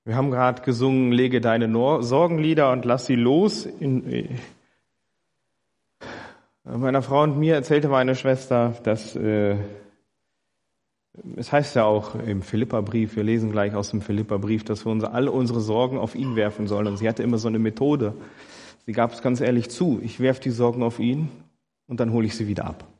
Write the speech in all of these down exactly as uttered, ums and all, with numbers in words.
Wir haben gerade gesungen, lege deine Nor- Sorgenlieder und lass sie los. In, äh, meiner Frau und mir erzählte meine Schwester, dass äh, es heißt ja auch im Philipperbrief, wir lesen gleich aus dem Philipperbrief, dass wir unsere, alle unsere Sorgen auf ihn werfen sollen. Und sie hatte immer so eine Methode. Sie gab es ganz ehrlich zu, ich werfe die Sorgen auf ihn und dann hole ich sie wieder ab.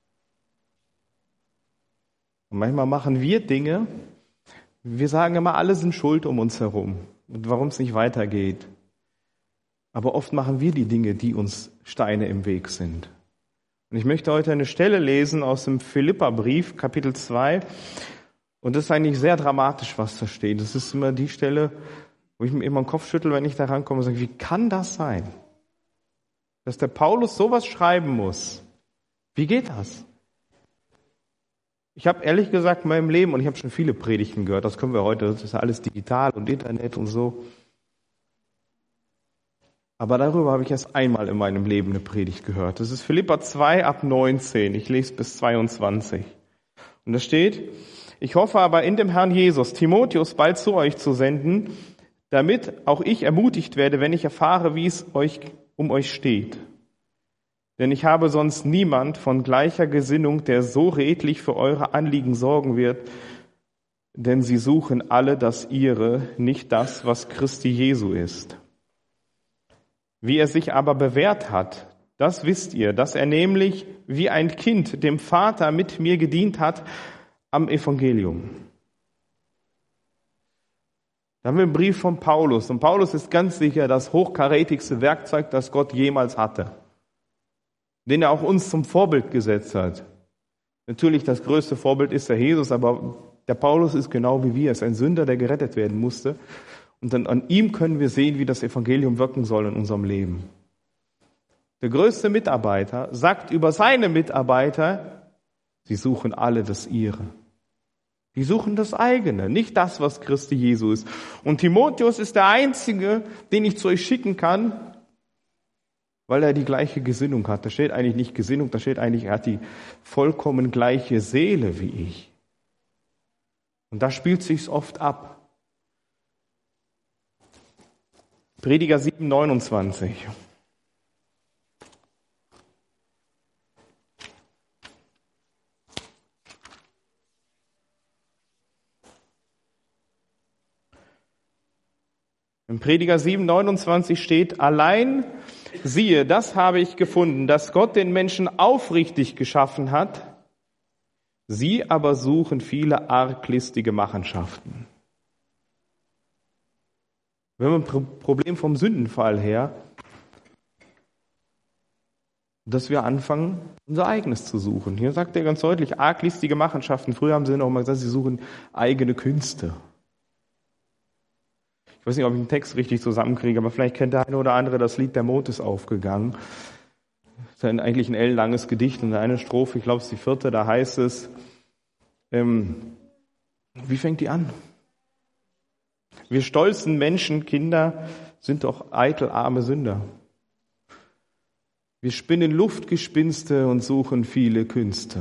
Und manchmal machen wir Dinge, wir sagen immer, alle sind schuld um uns herum und warum es nicht weitergeht. Aber oft machen wir die Dinge, die uns Steine im Weg sind. Und ich möchte heute eine Stelle lesen aus dem Philipperbrief, Kapitel zwei. Und das ist eigentlich sehr dramatisch, was da steht. Das ist immer die Stelle, wo ich mir immer den Kopf schüttel, wenn ich da rankomme und sage, wie kann das sein? Dass der Paulus sowas schreiben muss. Wie geht das? Ich habe ehrlich gesagt in meinem Leben, und ich habe schon viele Predigten gehört, das können wir heute, das ist ja alles digital und Internet und so. Aber darüber habe ich erst einmal in meinem Leben eine Predigt gehört. Das ist Philipper zwei ab neunzehn. Ich lese bis zweiundzwanzig. Und da steht, ich hoffe aber in dem Herrn Jesus, Timotheus bald zu euch zu senden, damit auch ich ermutigt werde, wenn ich erfahre, wie es euch um euch steht. Denn ich habe sonst niemand von gleicher Gesinnung, der so redlich für eure Anliegen sorgen wird, denn sie suchen alle das ihre, nicht das, was Christi Jesu ist. Wie er sich aber bewährt hat, das wisst ihr, dass er nämlich wie ein Kind dem Vater mit mir gedient hat am Evangelium. Da haben wir einen Brief von Paulus. Und Paulus ist ganz sicher das hochkarätigste Werkzeug, das Gott jemals hatte, den er auch uns zum Vorbild gesetzt hat. Natürlich das größte Vorbild ist der Jesus, aber der Paulus ist genau wie wir, ist ein Sünder, der gerettet werden musste. Und dann an ihm können wir sehen, wie das Evangelium wirken soll in unserem Leben. Der größte Mitarbeiter sagt über seine Mitarbeiter, sie suchen alle das ihre. Die suchen das eigene, nicht das, was Christi Jesu ist. Und Timotheus ist der Einzige, den ich zu euch schicken kann, weil er die gleiche Gesinnung hat. Da steht eigentlich nicht Gesinnung, da steht eigentlich, er hat die vollkommen gleiche Seele wie ich. Und da spielt sich's oft ab. Prediger sieben, neunundzwanzig. Im Prediger sieben, neunundzwanzig steht, allein siehe, das habe ich gefunden, dass Gott den Menschen aufrichtig geschaffen hat, sie aber suchen viele arglistige Machenschaften. Wir haben ein Problem vom Sündenfall her, dass wir anfangen, unser Eigenes zu suchen. Hier sagt er ganz deutlich, arglistige Machenschaften. Früher haben sie noch mal gesagt, sie suchen eigene Künste. Ich weiß nicht, ob ich den Text richtig zusammenkriege, aber vielleicht kennt der eine oder andere das Lied Der Mond ist aufgegangen. Das ist ein, eigentlich ein ellenlanges Gedicht und eine Strophe, ich glaube es ist die vierte, da heißt es, ähm, wie fängt die an? Wir stolzen Menschen, Kinder, sind doch eitel arme Sünder. Wir spinnen Luftgespinste und suchen viele Künste.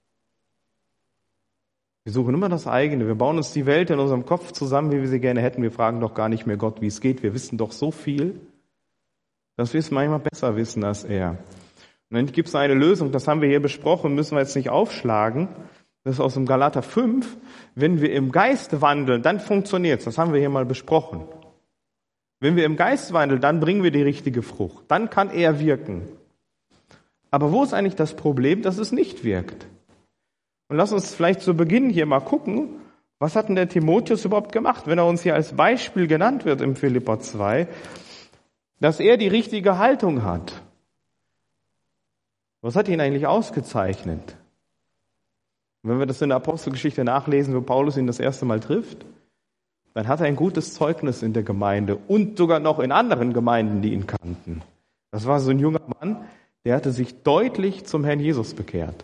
Wir suchen immer das eigene. Wir bauen uns die Welt in unserem Kopf zusammen, wie wir sie gerne hätten. Wir fragen doch gar nicht mehr Gott, wie es geht. Wir wissen doch so viel, dass wir es manchmal besser wissen als er. Und dann gibt es eine Lösung, das haben wir hier besprochen, müssen wir jetzt nicht aufschlagen. Das ist aus dem Galater fünf. Wenn wir im Geist wandeln, dann funktioniert's. Das haben wir hier mal besprochen. Wenn wir im Geist wandeln, dann bringen wir die richtige Frucht. Dann kann er wirken. Aber wo ist eigentlich das Problem, dass es nicht wirkt? Und lass uns vielleicht zu Beginn hier mal gucken, was hat denn der Timotheus überhaupt gemacht, wenn er uns hier als Beispiel genannt wird im Philipper zwei, dass er die richtige Haltung hat. Was hat ihn eigentlich ausgezeichnet? Und wenn wir das in der Apostelgeschichte nachlesen, wo Paulus ihn das erste Mal trifft, dann hat er ein gutes Zeugnis in der Gemeinde und sogar noch in anderen Gemeinden, die ihn kannten. Das war so ein junger Mann, der hatte sich deutlich zum Herrn Jesus bekehrt.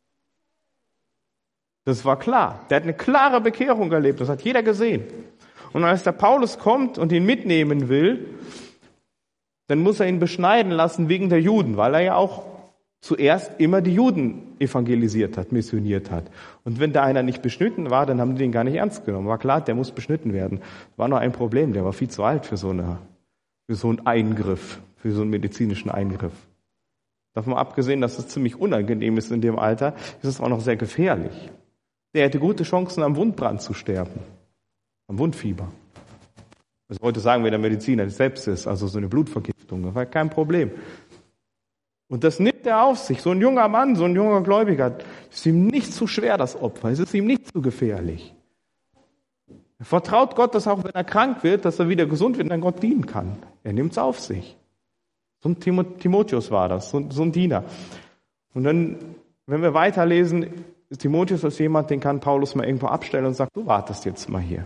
Das war klar. Der hat eine klare Bekehrung erlebt. Das hat jeder gesehen. Und als der Paulus kommt und ihn mitnehmen will, dann muss er ihn beschneiden lassen wegen der Juden, weil er ja auch zuerst immer die Juden evangelisiert hat, missioniert hat. Und wenn da einer nicht beschnitten war, dann haben die den gar nicht ernst genommen. War klar, der muss beschnitten werden. War noch ein Problem, der war viel zu alt für so, eine, für so einen Eingriff, für so einen medizinischen Eingriff. Davon abgesehen, dass es ziemlich unangenehm ist in dem Alter, ist es auch noch sehr gefährlich. Der hätte gute Chancen, am Wundbrand zu sterben, am Wundfieber. Also heute sagen wir der Mediziner, das Sepsis, also so eine Blutvergiftung, das war kein Problem. Und das nimmt er auf sich. So ein junger Mann, so ein junger Gläubiger, es ist ihm nicht zu schwer, das Opfer. Es ist ihm nicht zu gefährlich. Er vertraut Gott, dass auch wenn er krank wird, dass er wieder gesund wird und dann Gott dienen kann. Er nimmt es auf sich. So ein Timotheus war das, so ein Diener. Und dann, wenn wir weiterlesen, Timotheus ist jemand, den kann Paulus mal irgendwo abstellen und sagt, du wartest jetzt mal hier.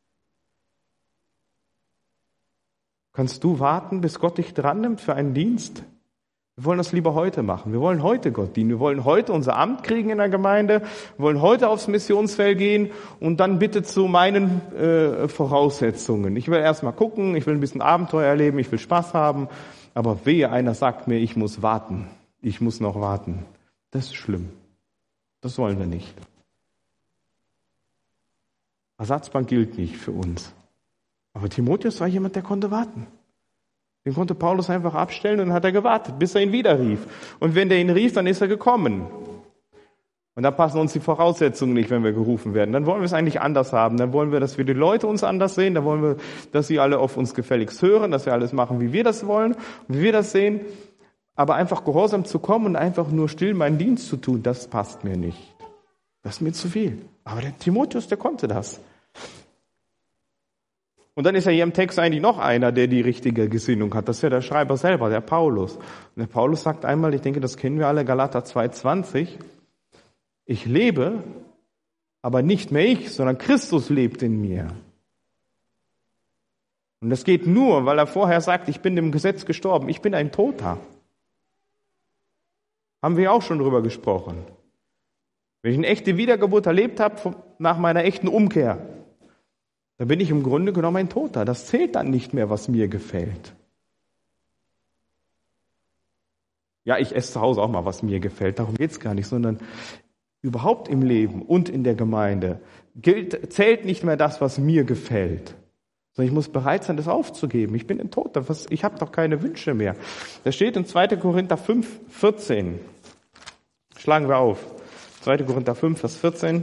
Kannst du warten, bis Gott dich dran nimmt für einen Dienst? Wir wollen das lieber heute machen. Wir wollen heute Gott dienen. Wir wollen heute unser Amt kriegen in der Gemeinde. Wir wollen heute aufs Missionsfeld gehen und dann bitte zu meinen äh, Voraussetzungen. Ich will erst mal gucken, ich will ein bisschen Abenteuer erleben, ich will Spaß haben. Aber wehe, einer sagt mir, ich muss warten. Ich muss noch warten. Das ist schlimm. Das wollen wir nicht. Ersatzbank gilt nicht für uns. Aber Timotheus war jemand, der konnte warten. Den konnte Paulus einfach abstellen und dann hat er gewartet, bis er ihn wieder rief. Und wenn der ihn rief, dann ist er gekommen. Und da passen uns die Voraussetzungen nicht, wenn wir gerufen werden. Dann wollen wir es eigentlich anders haben. Dann wollen wir, dass wir die Leute uns anders sehen. Dann wollen wir, dass sie alle auf uns gefälligst hören, dass wir alles machen, wie wir das wollen, wie wir das sehen. Aber einfach gehorsam zu kommen und einfach nur still meinen Dienst zu tun, das passt mir nicht. Das ist mir zu viel. Aber der Timotheus, der konnte das. Und dann ist ja hier im Text eigentlich noch einer, der die richtige Gesinnung hat. Das ist ja der Schreiber selber, der Paulus. Und der Paulus sagt einmal, ich denke, das kennen wir alle, Galater zwei zwanzig, ich lebe, aber nicht mehr ich, sondern Christus lebt in mir. Und das geht nur, weil er vorher sagt, ich bin dem Gesetz gestorben, ich bin ein Toter. Haben wir auch schon drüber gesprochen. Wenn ich eine echte Wiedergeburt erlebt habe, nach meiner echten Umkehr, da bin ich im Grunde genommen ein Toter. Das zählt dann nicht mehr, was mir gefällt. Ja, ich esse zu Hause auch mal, was mir gefällt. Darum geht's gar nicht, sondern überhaupt im Leben und in der Gemeinde gilt, zählt nicht mehr das, was mir gefällt. Sondern ich muss bereit sein, das aufzugeben. Ich bin ein Toter. Ich habe doch keine Wünsche mehr. Das steht in zweiter Korinther fünf, vierzehn. Schlagen wir auf. zweiter Korinther fünf, Vers vierzehn.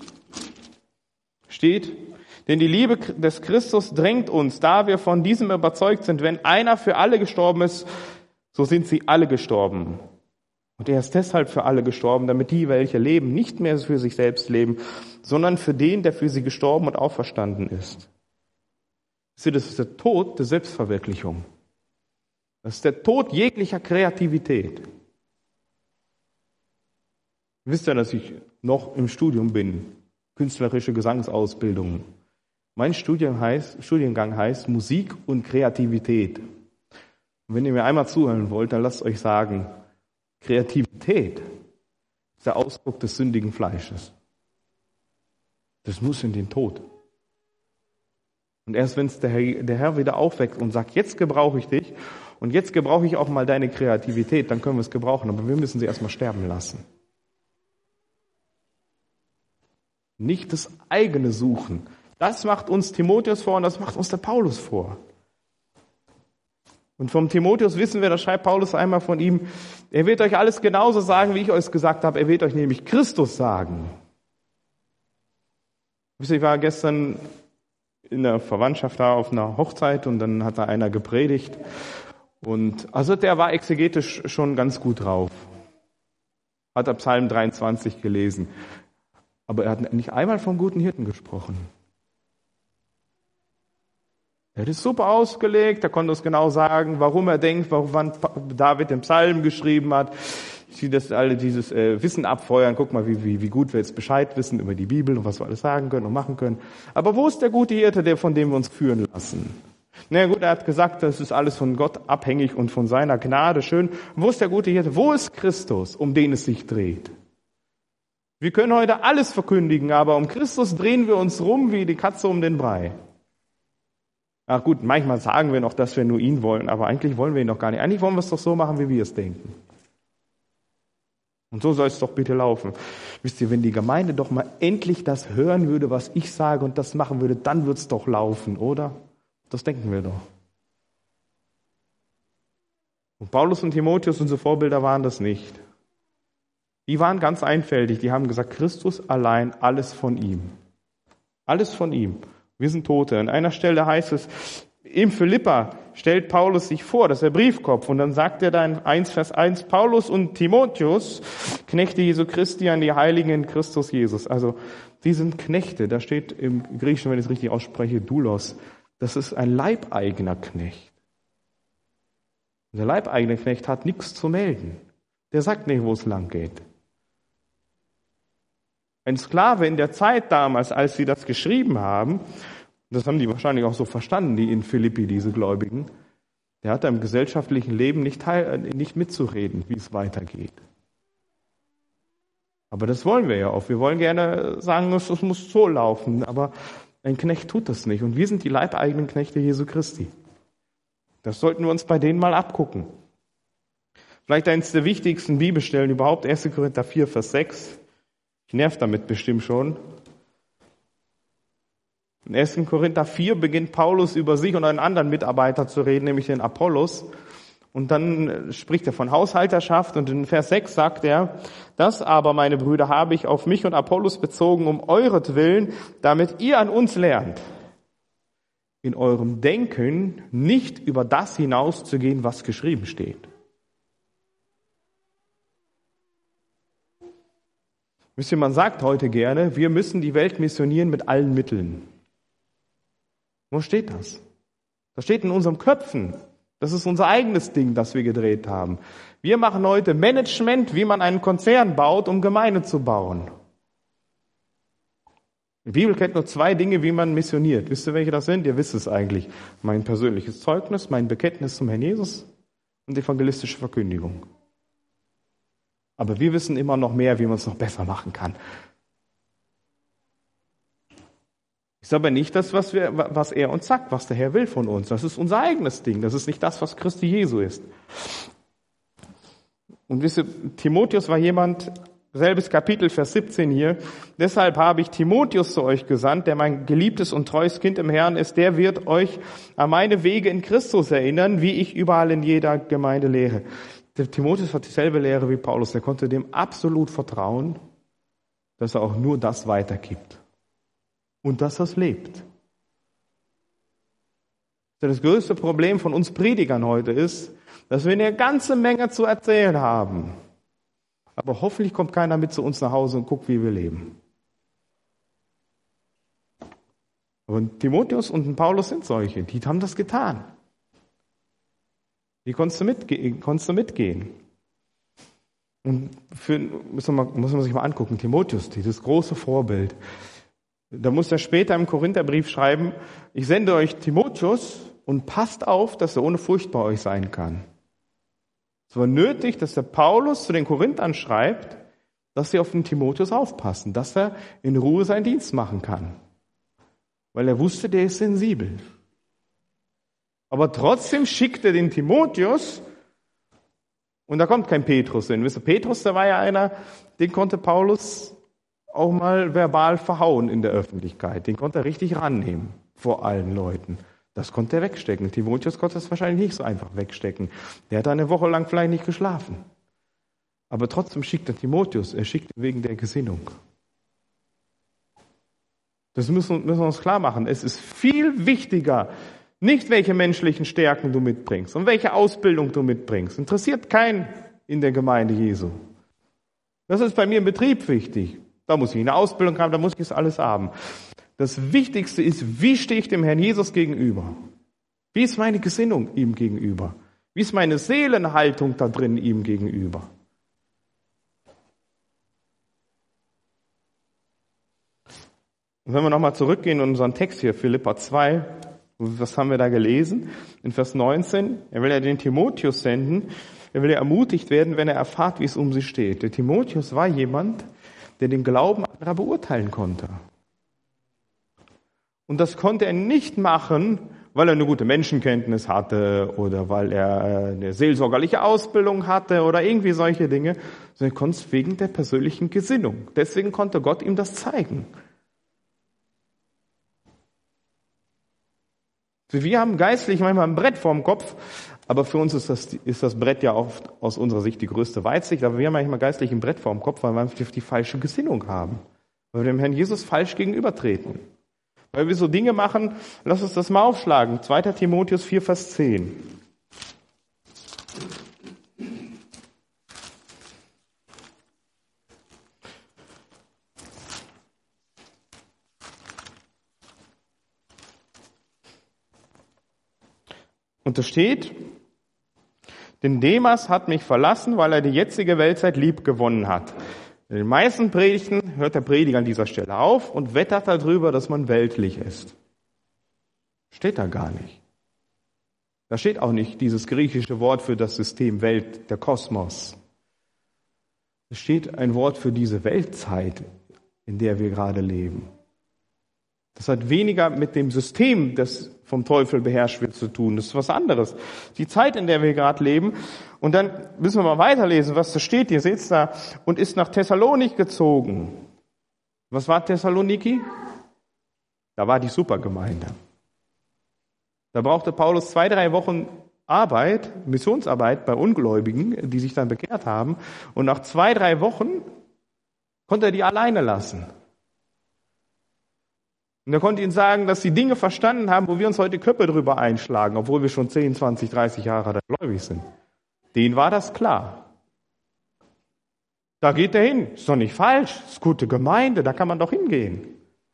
Steht, denn die Liebe des Christus drängt uns, da wir von diesem überzeugt sind, wenn einer für alle gestorben ist, so sind sie alle gestorben. Und er ist deshalb für alle gestorben, damit die, welche leben, nicht mehr für sich selbst leben, sondern für den, der für sie gestorben und auferstanden ist. Das ist der Tod der Selbstverwirklichung. Das ist der Tod jeglicher Kreativität. Ihr wisst ja, dass ich noch im Studium bin, künstlerische Gesangsausbildung. Mein Studium heißt, Studiengang heißt Musik und Kreativität. Und wenn ihr mir einmal zuhören wollt, dann lasst euch sagen, Kreativität ist der Ausdruck des sündigen Fleisches. Das muss in den Tod. Und erst wenn es der Herr, der Herr wieder aufweckt und sagt, jetzt gebrauche ich dich und jetzt gebrauche ich auch mal deine Kreativität, dann können wir es gebrauchen. Aber wir müssen sie erstmal sterben lassen. Nicht das eigene Suchen. Das macht uns Timotheus vor und das macht uns der Paulus vor. Und vom Timotheus wissen wir, da schreibt Paulus einmal von ihm, er wird euch alles genauso sagen, wie ich euch gesagt habe. Er wird euch nämlich Christus sagen. Ich war gestern in der Verwandtschaft da auf einer Hochzeit und dann hat da einer gepredigt. Und also der war exegetisch schon ganz gut drauf. Hat er Psalm dreiundzwanzig gelesen. Aber er hat nicht einmal vom guten Hirten gesprochen. Er hat es super ausgelegt, er konnte uns genau sagen, warum er denkt, wann David den Psalm geschrieben hat. Ich sehe, dass alle dieses äh, Wissen abfeuern. Guck mal, wie, wie, wie gut wir jetzt Bescheid wissen über die Bibel und was wir alles sagen können und machen können. Aber wo ist der gute Hirte, der, von dem wir uns führen lassen? Na gut, er hat gesagt, das ist alles von Gott abhängig und von seiner Gnade. Schön. Wo ist der gute Hirte? Wo ist Christus, um den es sich dreht? Wir können heute alles verkündigen, aber um Christus drehen wir uns rum wie die Katze um den Brei. Ach gut, manchmal sagen wir noch, dass wir nur ihn wollen, aber eigentlich wollen wir ihn doch gar nicht. Eigentlich wollen wir es doch so machen, wie wir es denken. Und so soll es doch bitte laufen. Wisst ihr, wenn die Gemeinde doch mal endlich das hören würde, was ich sage und das machen würde, dann wird es doch laufen, oder? Das denken wir doch. Und Paulus und Timotheus, unsere Vorbilder, waren das nicht. Die waren ganz einfältig. Die haben gesagt, Christus allein, alles von ihm. Alles von ihm. Wir sind Tote. An einer Stelle heißt es, im Philippa stellt Paulus sich vor, das ist der Briefkopf, und dann sagt er da in eins Vers eins, Paulus und Timotheus, Knechte Jesu Christi an die Heiligen in Christus Jesus. Also, die sind Knechte. Da steht im Griechischen, wenn ich es richtig ausspreche, Doulos. Das ist ein leibeigener Knecht. Der leibeigene Knecht hat nichts zu melden. Der sagt nicht, wo es lang geht. Ein Sklave in der Zeit damals, als sie das geschrieben haben, das haben die wahrscheinlich auch so verstanden, die in Philippi, diese Gläubigen, der hat im gesellschaftlichen Leben nicht, teil, nicht mitzureden, wie es weitergeht. Aber das wollen wir ja auch. Wir wollen gerne sagen, es, es muss so laufen, aber ein Knecht tut das nicht. Und wir sind die leibeigenen Knechte Jesu Christi. Das sollten wir uns bei denen mal abgucken. Vielleicht eines der wichtigsten Bibelstellen überhaupt, erster Korinther vier, Vers sechs. Ich nerv damit bestimmt schon. In erster Korinther vier beginnt Paulus über sich und einen anderen Mitarbeiter zu reden, nämlich den Apollos. Und dann spricht er von Haushalterschaft und in Vers sechs sagt er, das aber, meine Brüder, habe ich auf mich und Apollos bezogen, um euretwillen, damit ihr an uns lernt, in eurem Denken nicht über das hinauszugehen, was geschrieben steht. Wisst ihr, man sagt heute gerne, wir müssen die Welt missionieren mit allen Mitteln. Wo steht das? Das steht in unseren Köpfen. Das ist unser eigenes Ding, das wir gedreht haben. Wir machen heute Management, wie man einen Konzern baut, um Gemeinde zu bauen. Die Bibel kennt nur zwei Dinge, wie man missioniert. Wisst ihr, welche das sind? Ihr wisst es eigentlich. Mein persönliches Zeugnis, mein Bekenntnis zum Herrn Jesus und evangelistische Verkündigung. Aber wir wissen immer noch mehr, wie man es noch besser machen kann. Ist aber nicht das, was, wir, was er uns sagt, was der Herr will von uns. Das ist unser eigenes Ding. Das ist nicht das, was Christi Jesu ist. Und wisst ihr, Timotheus war jemand, selbes Kapitel, Vers siebzehn hier. Deshalb habe ich Timotheus zu euch gesandt, der mein geliebtes und treues Kind im Herrn ist. Der wird euch an meine Wege in Christus erinnern, wie ich überall in jeder Gemeinde lehre. Der Timotheus hat dieselbe Lehre wie Paulus. Er konnte dem absolut vertrauen, dass er auch nur das weitergibt. Und dass er es lebt. Das größte Problem von uns Predigern heute ist, dass wir eine ganze Menge zu erzählen haben. Aber hoffentlich kommt keiner mit zu uns nach Hause und guckt, wie wir leben. Aber Timotheus und Paulus sind solche, die haben das getan. Die konntest du, mitge- konntest du mitgehen. Und für, muss, man, muss man sich mal angucken, Timotheus, dieses große Vorbild. Da muss er später im Korintherbrief schreiben, ich sende euch Timotheus und passt auf, dass er ohne Furcht bei euch sein kann. Es war nötig, dass der Paulus zu den Korinthern schreibt, dass sie auf den Timotheus aufpassen, dass er in Ruhe seinen Dienst machen kann. Weil er wusste, der ist sensibel. Aber trotzdem schickt er den Timotheus, und da kommt kein Petrus hin. Wisst ihr, Petrus, der war ja einer, den konnte Paulus auch mal verbal verhauen in der Öffentlichkeit. Den konnte er richtig rannehmen vor allen Leuten. Das konnte er wegstecken. Timotheus konnte das wahrscheinlich nicht so einfach wegstecken. Der hat eine Woche lang vielleicht nicht geschlafen. Aber trotzdem schickt er Timotheus. Er schickt ihn wegen der Gesinnung. Das müssen, müssen wir uns klar machen. Es ist viel wichtiger, nicht welche menschlichen Stärken du mitbringst und welche Ausbildung du mitbringst. Interessiert keinen in der Gemeinde Jesu. Das ist bei mir im Betrieb wichtig. Da muss ich eine Ausbildung haben, da muss ich das alles haben. Das Wichtigste ist, wie stehe ich dem Herrn Jesus gegenüber? Wie ist meine Gesinnung ihm gegenüber? Wie ist meine Seelenhaltung da drin ihm gegenüber? Und wenn wir nochmal zurückgehen in unseren Text hier, Philipper zwei, was haben wir da gelesen? In Vers neunzehn, er will ja den Timotheus senden, er will ja ermutigt werden, wenn er erfahrt, wie es um sie steht. Der Timotheus war jemand, der den Glauben anderer beurteilen konnte. Und das konnte er nicht machen, weil er eine gute Menschenkenntnis hatte oder weil er eine seelsorgerliche Ausbildung hatte oder irgendwie solche Dinge, sondern er konnte es wegen der persönlichen Gesinnung. Deswegen konnte Gott ihm das zeigen. Wir haben geistlich manchmal ein Brett vorm Kopf, aber für uns ist das, ist das Brett ja oft aus unserer Sicht die größte Weitsicht, aber wir haben manchmal geistlich ein Brett vorm Kopf, weil wir einfach die falsche Gesinnung haben, weil wir dem Herrn Jesus falsch gegenübertreten. Weil wir so Dinge machen, lass uns das mal aufschlagen. zweiter Timotheus vier, Vers zehn. Und da steht, denn Demas hat mich verlassen, weil er die jetzige Weltzeit lieb gewonnen hat. In den meisten Predigten hört der Prediger an dieser Stelle auf und wettert darüber, dass man weltlich ist. Steht da gar nicht. Da steht auch nicht dieses griechische Wort für das System Welt, der Kosmos. Es steht ein Wort für diese Weltzeit, in der wir gerade leben. Das hat weniger mit dem System, das vom Teufel beherrscht wird, zu tun. Das ist was anderes. Die Zeit, in der wir gerade leben. Und dann müssen wir mal weiterlesen, was da steht. Ihr seht es da. Und ist nach Thessalonik gezogen. Was war Thessaloniki? Da war die Supergemeinde. Da brauchte Paulus zwei, drei Wochen Arbeit, Missionsarbeit bei Ungläubigen, die sich dann bekehrt haben. Und nach zwei, drei Wochen konnte er die alleine lassen. Und er konnte ihnen sagen, dass sie Dinge verstanden haben, wo wir uns heute Köpfe drüber einschlagen, obwohl wir schon zehn, zwanzig, dreißig Jahre da gläubig sind. Denen war das klar. Da geht er hin. Ist doch nicht falsch. Ist gute Gemeinde, da kann man doch hingehen.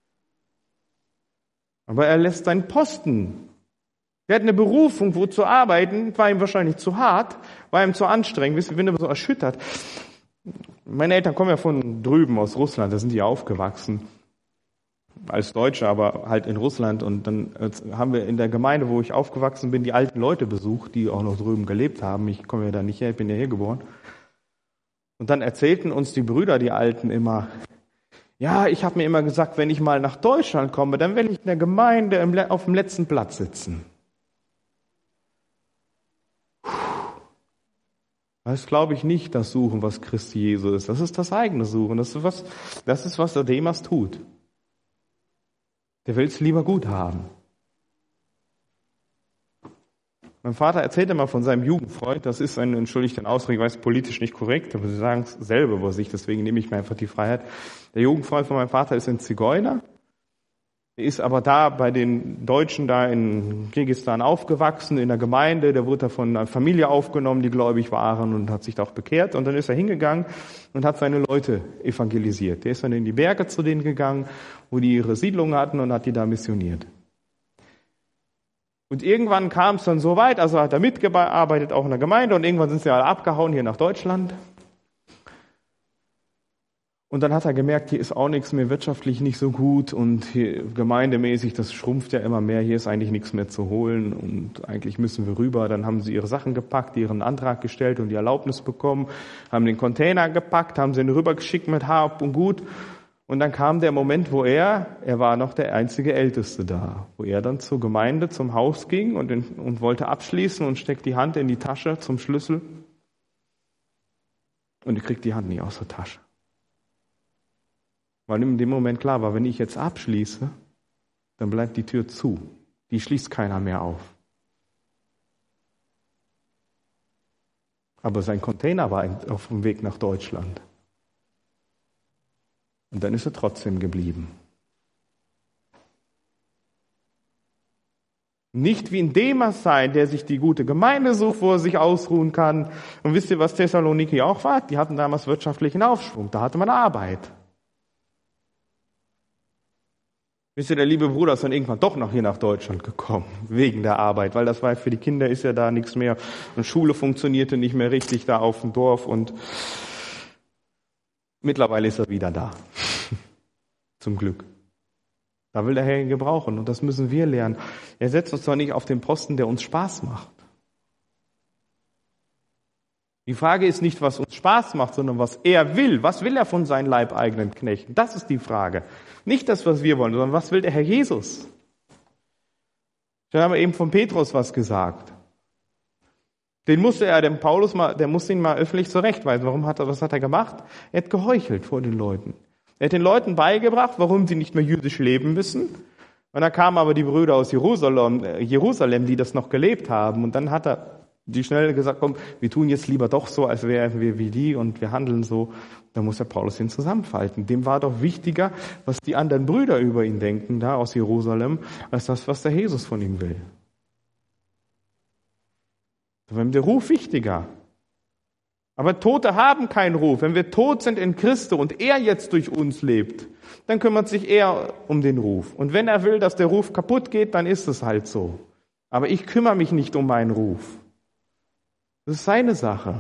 Aber er lässt seinen Posten. Er hat eine Berufung, wo zu arbeiten, war ihm wahrscheinlich zu hart, war ihm zu anstrengend. Wisst ihr, wenn er so erschüttert. Meine Eltern kommen ja von drüben aus Russland, da sind die aufgewachsen. Als Deutsche, aber halt in Russland. Und dann haben wir in der Gemeinde, wo ich aufgewachsen bin, die alten Leute besucht, die auch noch drüben gelebt haben. Ich komme ja da nicht her, ich bin ja hier geboren. Und dann erzählten uns die Brüder, die Alten, immer, ja, ich habe mir immer gesagt, wenn ich mal nach Deutschland komme, dann will ich in der Gemeinde auf dem letzten Platz sitzen. Das glaube ich nicht, das Suchen, was Christi Jesu ist. Das ist das eigene Suchen. Das ist was, das ist, was der Demas tut. Der will es lieber gut haben. Mein Vater erzählte mal von seinem Jugendfreund, das ist ein, entschuldigt den Ausdruck, ich weiß, politisch nicht korrekt, aber sie sagen es selber über sich, deswegen nehme ich mir einfach die Freiheit. Der Jugendfreund von meinem Vater ist ein Zigeuner. Er ist aber da bei den Deutschen da in Kirgisistan aufgewachsen, in der Gemeinde. Der wurde da von einer Familie aufgenommen, die gläubig waren und hat sich da auch bekehrt. Und dann ist er hingegangen und hat seine Leute evangelisiert. Der ist dann in die Berge zu denen gegangen, wo die ihre Siedlungen hatten und hat die da missioniert. Und irgendwann kam es dann so weit, also hat er mitgearbeitet, auch in der Gemeinde, und irgendwann sind sie alle abgehauen hier nach Deutschland. Und dann hat er gemerkt, hier ist auch nichts mehr, wirtschaftlich nicht so gut und hier gemeindemäßig, das schrumpft ja immer mehr, hier ist eigentlich nichts mehr zu holen und eigentlich müssen wir rüber. Dann haben sie ihre Sachen gepackt, ihren Antrag gestellt und die Erlaubnis bekommen, haben den Container gepackt, haben sie ihn rübergeschickt mit Hab und Gut. Und dann kam der Moment, wo er, er war noch der einzige Älteste da, wo er dann zur Gemeinde, zum Haus ging und, in, und wollte abschließen und steckt die Hand in die Tasche zum Schlüssel und er kriegt die Hand nicht aus der Tasche. Weil in dem Moment klar war, wenn ich jetzt abschließe, dann bleibt die Tür zu. Die schließt keiner mehr auf. Aber sein Container war auf dem Weg nach Deutschland. Und dann ist er trotzdem geblieben. Nicht wie ein Demas sein, der sich die gute Gemeinde sucht, wo er sich ausruhen kann. Und wisst ihr, was Thessaloniki auch war? Die hatten damals wirtschaftlichen Aufschwung. Da hatte man Arbeit. Wisst ihr, der liebe Bruder ist dann irgendwann doch noch hier nach Deutschland gekommen, wegen der Arbeit, weil das war für die Kinder ist ja da nichts mehr und Schule funktionierte nicht mehr richtig da auf dem Dorf und mittlerweile ist er wieder da. Zum Glück. Da will der Herr ihn gebrauchen und das müssen wir lernen. Er setzt uns doch nicht auf den Posten, der uns Spaß macht. Die Frage ist nicht, was uns Spaß macht, sondern was er will. Was will er von seinen leibeigenen Knechten? Das ist die Frage. Nicht das, was wir wollen, sondern was will der Herr Jesus? Dann haben wir eben von Petrus was gesagt. Den musste er, dem Paulus mal, der musste ihn mal öffentlich zurechtweisen. Warum hat er, was hat er gemacht? Er hat geheuchelt vor den Leuten. Er hat den Leuten beigebracht, warum sie nicht mehr jüdisch leben müssen. Und dann kamen aber die Brüder aus Jerusalem, Jerusalem, die das noch gelebt haben. Und dann hat er die schnell gesagt, komm, wir tun jetzt lieber doch so, als wären wir wie die und wir handeln so. Da muss der Paulus ihn zusammenfalten. Dem war doch wichtiger, was die anderen Brüder über ihn denken, da aus Jerusalem, als das, was der Jesus von ihm will. Da war ihm der Ruf wichtiger. Aber Tote haben keinen Ruf. Wenn wir tot sind in Christo und er jetzt durch uns lebt, dann kümmert sich er um den Ruf. Und wenn er will, dass der Ruf kaputt geht, dann ist es halt so. Aber ich kümmere mich nicht um meinen Ruf. Das ist seine Sache.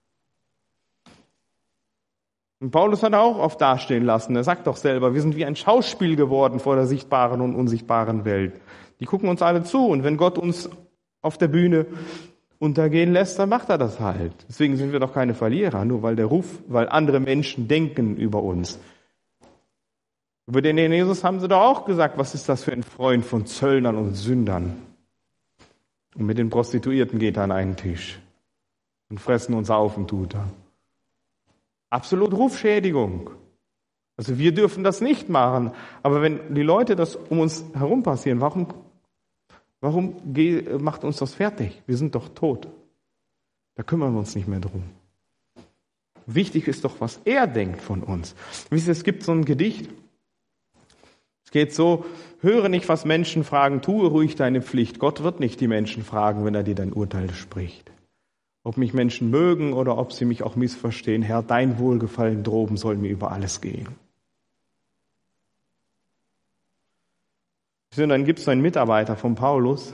Und Paulus hat er auch oft dastehen lassen. Er sagt doch selber, wir sind wie ein Schauspiel geworden vor der sichtbaren und unsichtbaren Welt. Die gucken uns alle zu und wenn Gott uns auf der Bühne untergehen lässt, dann macht er das halt. Deswegen sind wir doch keine Verlierer, nur weil der Ruf, weil andere Menschen denken über uns. Über den Jesus haben sie doch auch gesagt, was ist das für ein Freund von Zöllnern und Sündern? Und mit den Prostituierten geht er an einen Tisch und fressen uns auf und tut er. Absolut Rufschädigung. Also wir dürfen das nicht machen. Aber wenn die Leute das um uns herum passieren, warum, warum macht uns das fertig? Wir sind doch tot. Da kümmern wir uns nicht mehr drum. Wichtig ist doch, was er denkt von uns. Wisst ihr, es gibt so ein Gedicht. Es geht so, höre nicht, was Menschen fragen, tue ruhig deine Pflicht. Gott wird nicht die Menschen fragen, wenn er dir dein Urteil spricht. Ob mich Menschen mögen oder ob sie mich auch missverstehen, Herr, dein Wohlgefallen droben soll mir über alles gehen. Und dann gibt es einen Mitarbeiter von Paulus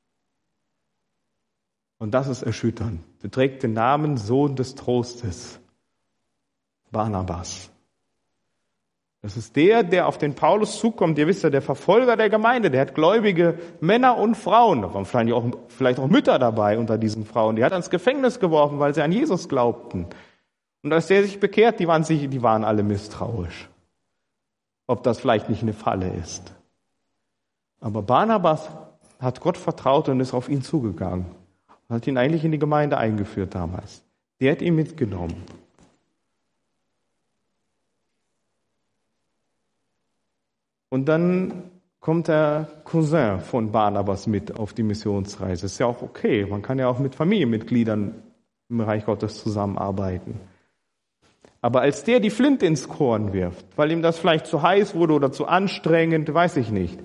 und das ist erschütternd. Der trägt den Namen Sohn des Trostes, Barnabas. Das ist der, der auf den Paulus zukommt. Ihr wisst ja, der Verfolger der Gemeinde, der hat gläubige Männer und Frauen, da waren vielleicht auch, vielleicht auch Mütter dabei unter diesen Frauen. Die hat ans Gefängnis geworfen, weil sie an Jesus glaubten. Und als der sich bekehrt, die waren, sich, die waren alle misstrauisch, ob das vielleicht nicht eine Falle ist. Aber Barnabas hat Gott vertraut und ist auf ihn zugegangen und hat ihn eigentlich in die Gemeinde eingeführt damals. Der hat ihn mitgenommen. Und dann kommt der Cousin von Barnabas mit auf die Missionsreise. Ist ja auch okay. Man kann ja auch mit Familienmitgliedern im Reich Gottes zusammenarbeiten. Aber als der die Flinte ins Korn wirft, weil ihm das vielleicht zu heiß wurde oder zu anstrengend, weiß ich nicht,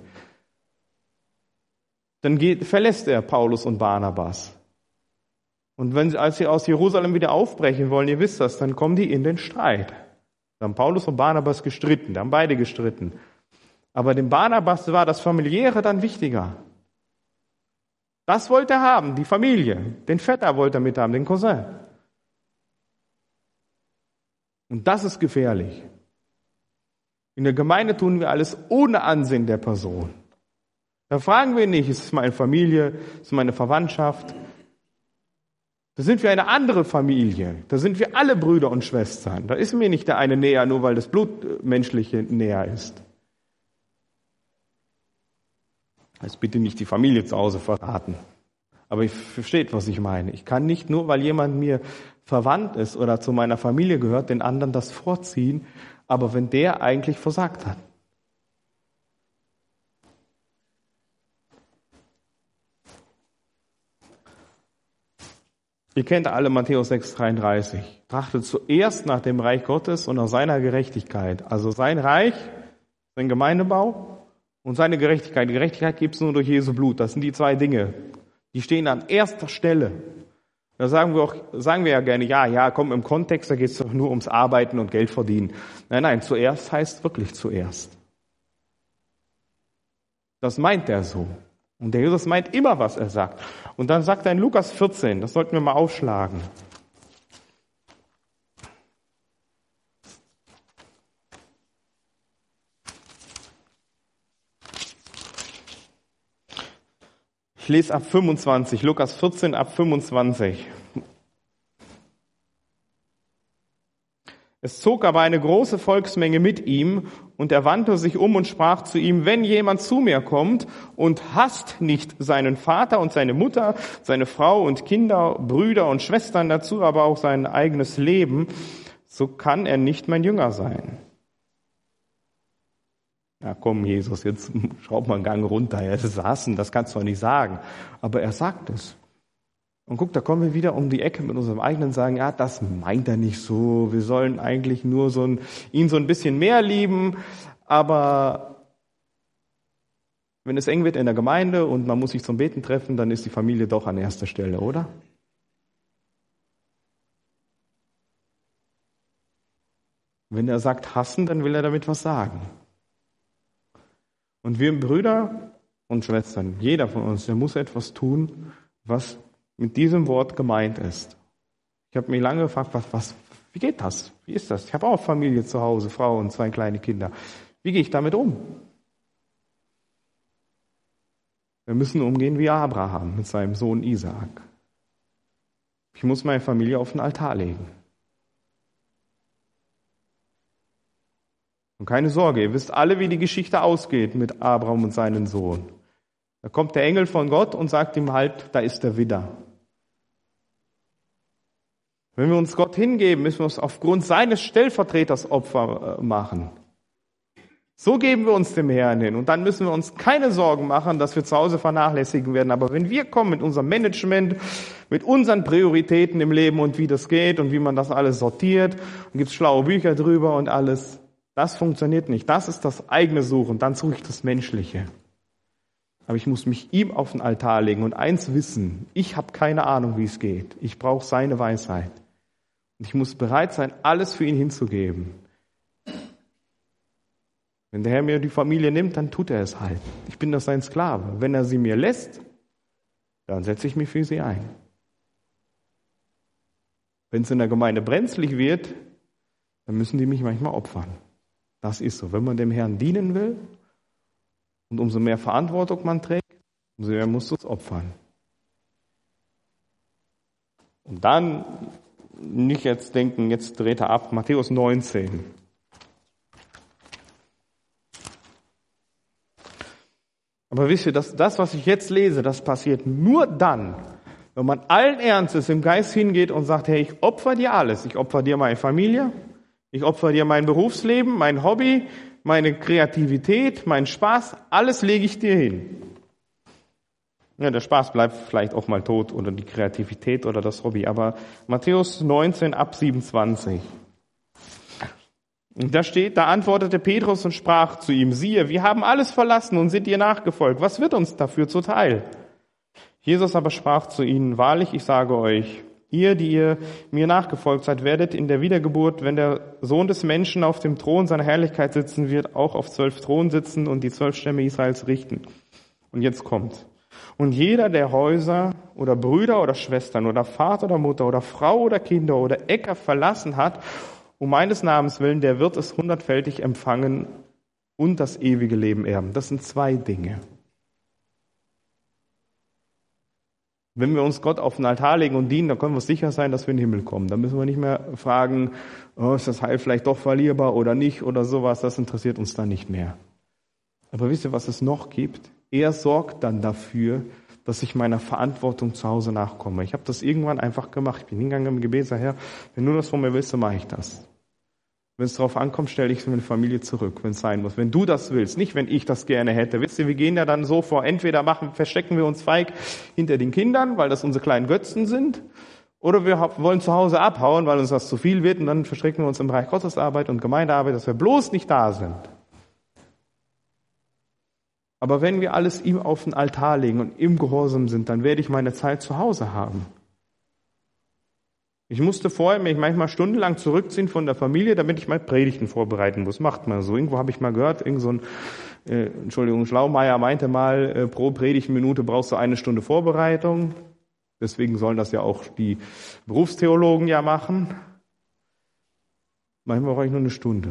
dann geht, verlässt er Paulus und Barnabas. Und wenn sie, als sie aus Jerusalem wieder aufbrechen wollen, ihr wisst das, dann kommen die in den Streit. Da haben Paulus und Barnabas gestritten, da haben beide gestritten. Aber dem Barnabas war das Familiäre dann wichtiger. Das wollte er haben, die Familie. Den Vetter wollte er mit haben, den Cousin. Und das ist gefährlich. In der Gemeinde tun wir alles ohne Ansehen der Person. Da fragen wir nicht, ist es meine Familie, ist es meine Verwandtschaft? Da sind wir eine andere Familie. Da sind wir alle Brüder und Schwestern. Da ist mir nicht der eine näher, nur weil das Blutmenschliche näher ist. Jetzt bitte nicht die Familie zu Hause verraten. Aber ihr versteht, was ich meine. Ich kann nicht nur, weil jemand mir verwandt ist oder zu meiner Familie gehört, den anderen das vorziehen, aber wenn der eigentlich versagt hat. Ihr kennt alle Matthäus sechs dreiunddreißig. Trachtet zuerst nach dem Reich Gottes und nach seiner Gerechtigkeit. Also sein Reich, sein Gemeindebau und seine Gerechtigkeit. Die Gerechtigkeit gibt es nur durch Jesu Blut. Das sind die zwei Dinge. Die stehen an erster Stelle. Da sagen wir auch, sagen wir ja gerne, ja, ja, komm, im Kontext, da geht es doch nur ums Arbeiten und Geld verdienen. Nein, nein, zuerst heißt wirklich zuerst. Das meint er so. Und der Jesus meint immer, was er sagt. Und dann sagt er in Lukas vierzehn, das sollten wir mal aufschlagen. Ich lese ab fünfundzwanzig, Lukas vierzehn ab fünfundzwanzig. Es zog aber eine große Volksmenge mit ihm, und er wandte sich um und sprach zu ihm: Wenn jemand zu mir kommt und hasst nicht seinen Vater und seine Mutter, seine Frau und Kinder, Brüder und Schwestern, dazu aber auch sein eigenes Leben, so kann er nicht mein Jünger sein. Ja, komm, Jesus, jetzt schraub mal einen Gang runter. Ja, das saßen, das kannst du doch nicht sagen. Aber er sagt es. Und guck, da kommen wir wieder um die Ecke mit unserem eigenen Sagen, ja, das meint er nicht so. Wir sollen eigentlich nur so ein, ihn so ein bisschen mehr lieben. Aber wenn es eng wird in der Gemeinde und man muss sich zum Beten treffen, dann ist die Familie doch an erster Stelle, oder? Wenn er sagt hassen, dann will er damit was sagen. Und wir Brüder und Schwestern, jeder von uns, der muss etwas tun, was mit diesem Wort gemeint ist. Ich habe mich lange gefragt, was, was, wie geht das? Wie ist das? Ich habe auch Familie zu Hause, Frau und zwei kleine Kinder. Wie gehe ich damit um? Wir müssen umgehen wie Abraham mit seinem Sohn Isaak. Ich muss meine Familie auf den Altar legen. Und keine Sorge, ihr wisst alle, wie die Geschichte ausgeht mit Abraham und seinem Sohn. Da kommt der Engel von Gott und sagt ihm halt, da ist der Widder. Wenn wir uns Gott hingeben, müssen wir uns aufgrund seines Stellvertreters Opfer machen. So geben wir uns dem Herrn hin. Und dann müssen wir uns keine Sorgen machen, dass wir zu Hause vernachlässigen werden. Aber wenn wir kommen mit unserem Management, mit unseren Prioritäten im Leben und wie das geht und wie man das alles sortiert, und gibt es schlaue Bücher drüber und alles, das funktioniert nicht. Das ist das eigene Suchen. Dann suche ich das Menschliche. Aber ich muss mich ihm auf den Altar legen und eins wissen: Ich habe keine Ahnung, wie es geht. Ich brauche seine Weisheit. Und ich muss bereit sein, alles für ihn hinzugeben. Wenn der Herr mir die Familie nimmt, dann tut er es halt. Ich bin das sein Sklave. Wenn er sie mir lässt, dann setze ich mich für sie ein. Wenn es in der Gemeinde brenzlig wird, dann müssen die mich manchmal opfern. Das ist so. Wenn man dem Herrn dienen will und umso mehr Verantwortung man trägt, umso mehr musst du es opfern. Und dann nicht jetzt denken, jetzt dreht er ab. Matthäus neunzehn. Aber wisst ihr, dass das, was ich jetzt lese, das passiert nur dann, wenn man allen Ernstes im Geist hingeht und sagt, hey, ich opfer dir alles. Ich opfer dir meine Familie, ich opfer dir mein Berufsleben, mein Hobby, meine Kreativität, meinen Spaß, alles lege ich dir hin. Ja, der Spaß bleibt vielleicht auch mal tot oder die Kreativität oder das Hobby. Aber Matthäus neunzehn ab siebenundzwanzig. Und da steht, da antwortete Petrus und sprach zu ihm: Siehe, wir haben alles verlassen und sind dir nachgefolgt. Was wird uns dafür zuteil? Jesus aber sprach zu ihnen: Wahrlich, ich sage euch, ihr, die ihr mir nachgefolgt seid, werdet in der Wiedergeburt, wenn der Sohn des Menschen auf dem Thron seiner Herrlichkeit sitzen wird, auch auf zwölf Thronen sitzen und die zwölf Stämme Israels richten. Und jetzt kommt. Und jeder, der Häuser oder Brüder oder Schwestern oder Vater oder Mutter oder Frau oder Kinder oder Äcker verlassen hat, um meines Namens willen, der wird es hundertfältig empfangen und das ewige Leben erben. Das sind zwei Dinge. Wenn wir uns Gott auf den Altar legen und dienen, dann können wir sicher sein, dass wir in den Himmel kommen. Da müssen wir nicht mehr fragen, oh, ist das Heil vielleicht doch verlierbar oder nicht oder sowas. Das interessiert uns dann nicht mehr. Aber wisst ihr, was es noch gibt? Er sorgt dann dafür, dass ich meiner Verantwortung zu Hause nachkomme. Ich habe das irgendwann einfach gemacht. Ich bin hingegangen im Gebet, sag Herr, wenn du das von mir willst, dann mache ich das. Wenn es darauf ankommt, stelle ich es für meine Familie zurück, wenn es sein muss. Wenn du das willst, nicht wenn ich das gerne hätte. Wisst ihr, wir gehen ja dann so vor, entweder machen, verstecken wir uns feig hinter den Kindern, weil das unsere kleinen Götzen sind, oder wir wollen zu Hause abhauen, weil uns das zu viel wird, und dann verstecken wir uns im Bereich Gottesarbeit und Gemeindearbeit, dass wir bloß nicht da sind. Aber wenn wir alles ihm auf den Altar legen und im Gehorsam sind, dann werde ich meine Zeit zu Hause haben. Ich musste vorher mich manchmal stundenlang zurückziehen von der Familie, damit ich mal Predigten vorbereiten muss. Macht man so. Irgendwo habe ich mal gehört, irgend so ein, äh, Entschuldigung, Schlaumeier meinte mal, äh, pro Predigtminute brauchst du eine Stunde Vorbereitung. Deswegen sollen das ja auch die Berufstheologen ja machen. Manchmal brauche ich nur eine Stunde.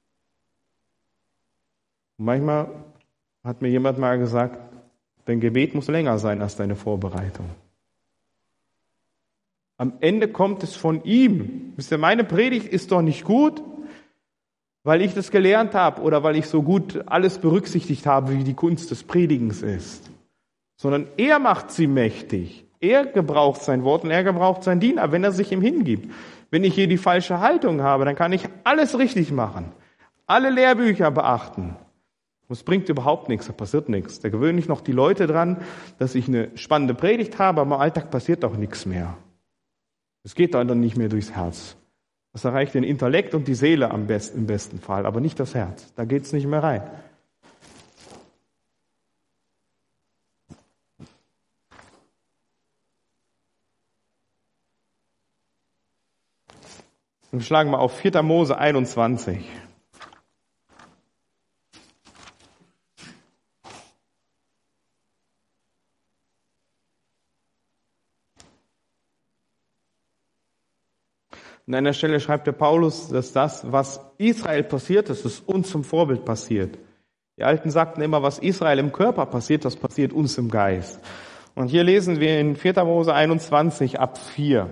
Und manchmal hat mir jemand mal gesagt, dein Gebet muss länger sein als deine Vorbereitung. Am Ende kommt es von ihm. Wisst ihr, meine Predigt ist doch nicht gut, weil ich das gelernt habe oder weil ich so gut alles berücksichtigt habe, wie die Kunst des Predigens ist. Sondern er macht sie mächtig. Er gebraucht sein Wort und er gebraucht sein Diener, wenn er sich ihm hingibt. Wenn ich hier die falsche Haltung habe, dann kann ich alles richtig machen. Alle Lehrbücher beachten. Und es bringt überhaupt nichts, da passiert nichts. Da gewöhne ich noch die Leute dran, dass ich eine spannende Predigt habe, aber im Alltag passiert auch nichts mehr. Es geht dann nicht mehr durchs Herz. Das erreicht den Intellekt und die Seele am besten, im besten Fall, aber nicht das Herz. Da geht es nicht mehr rein. Wir schlagen mal auf vierter Mose einundzwanzig. An einer Stelle schreibt der Paulus, dass das, was Israel passiert ist, ist uns zum Vorbild passiert. Die Alten sagten immer, was Israel im Körper passiert, das passiert uns im Geist. Und hier lesen wir in vierter Mose einundzwanzig ab vier.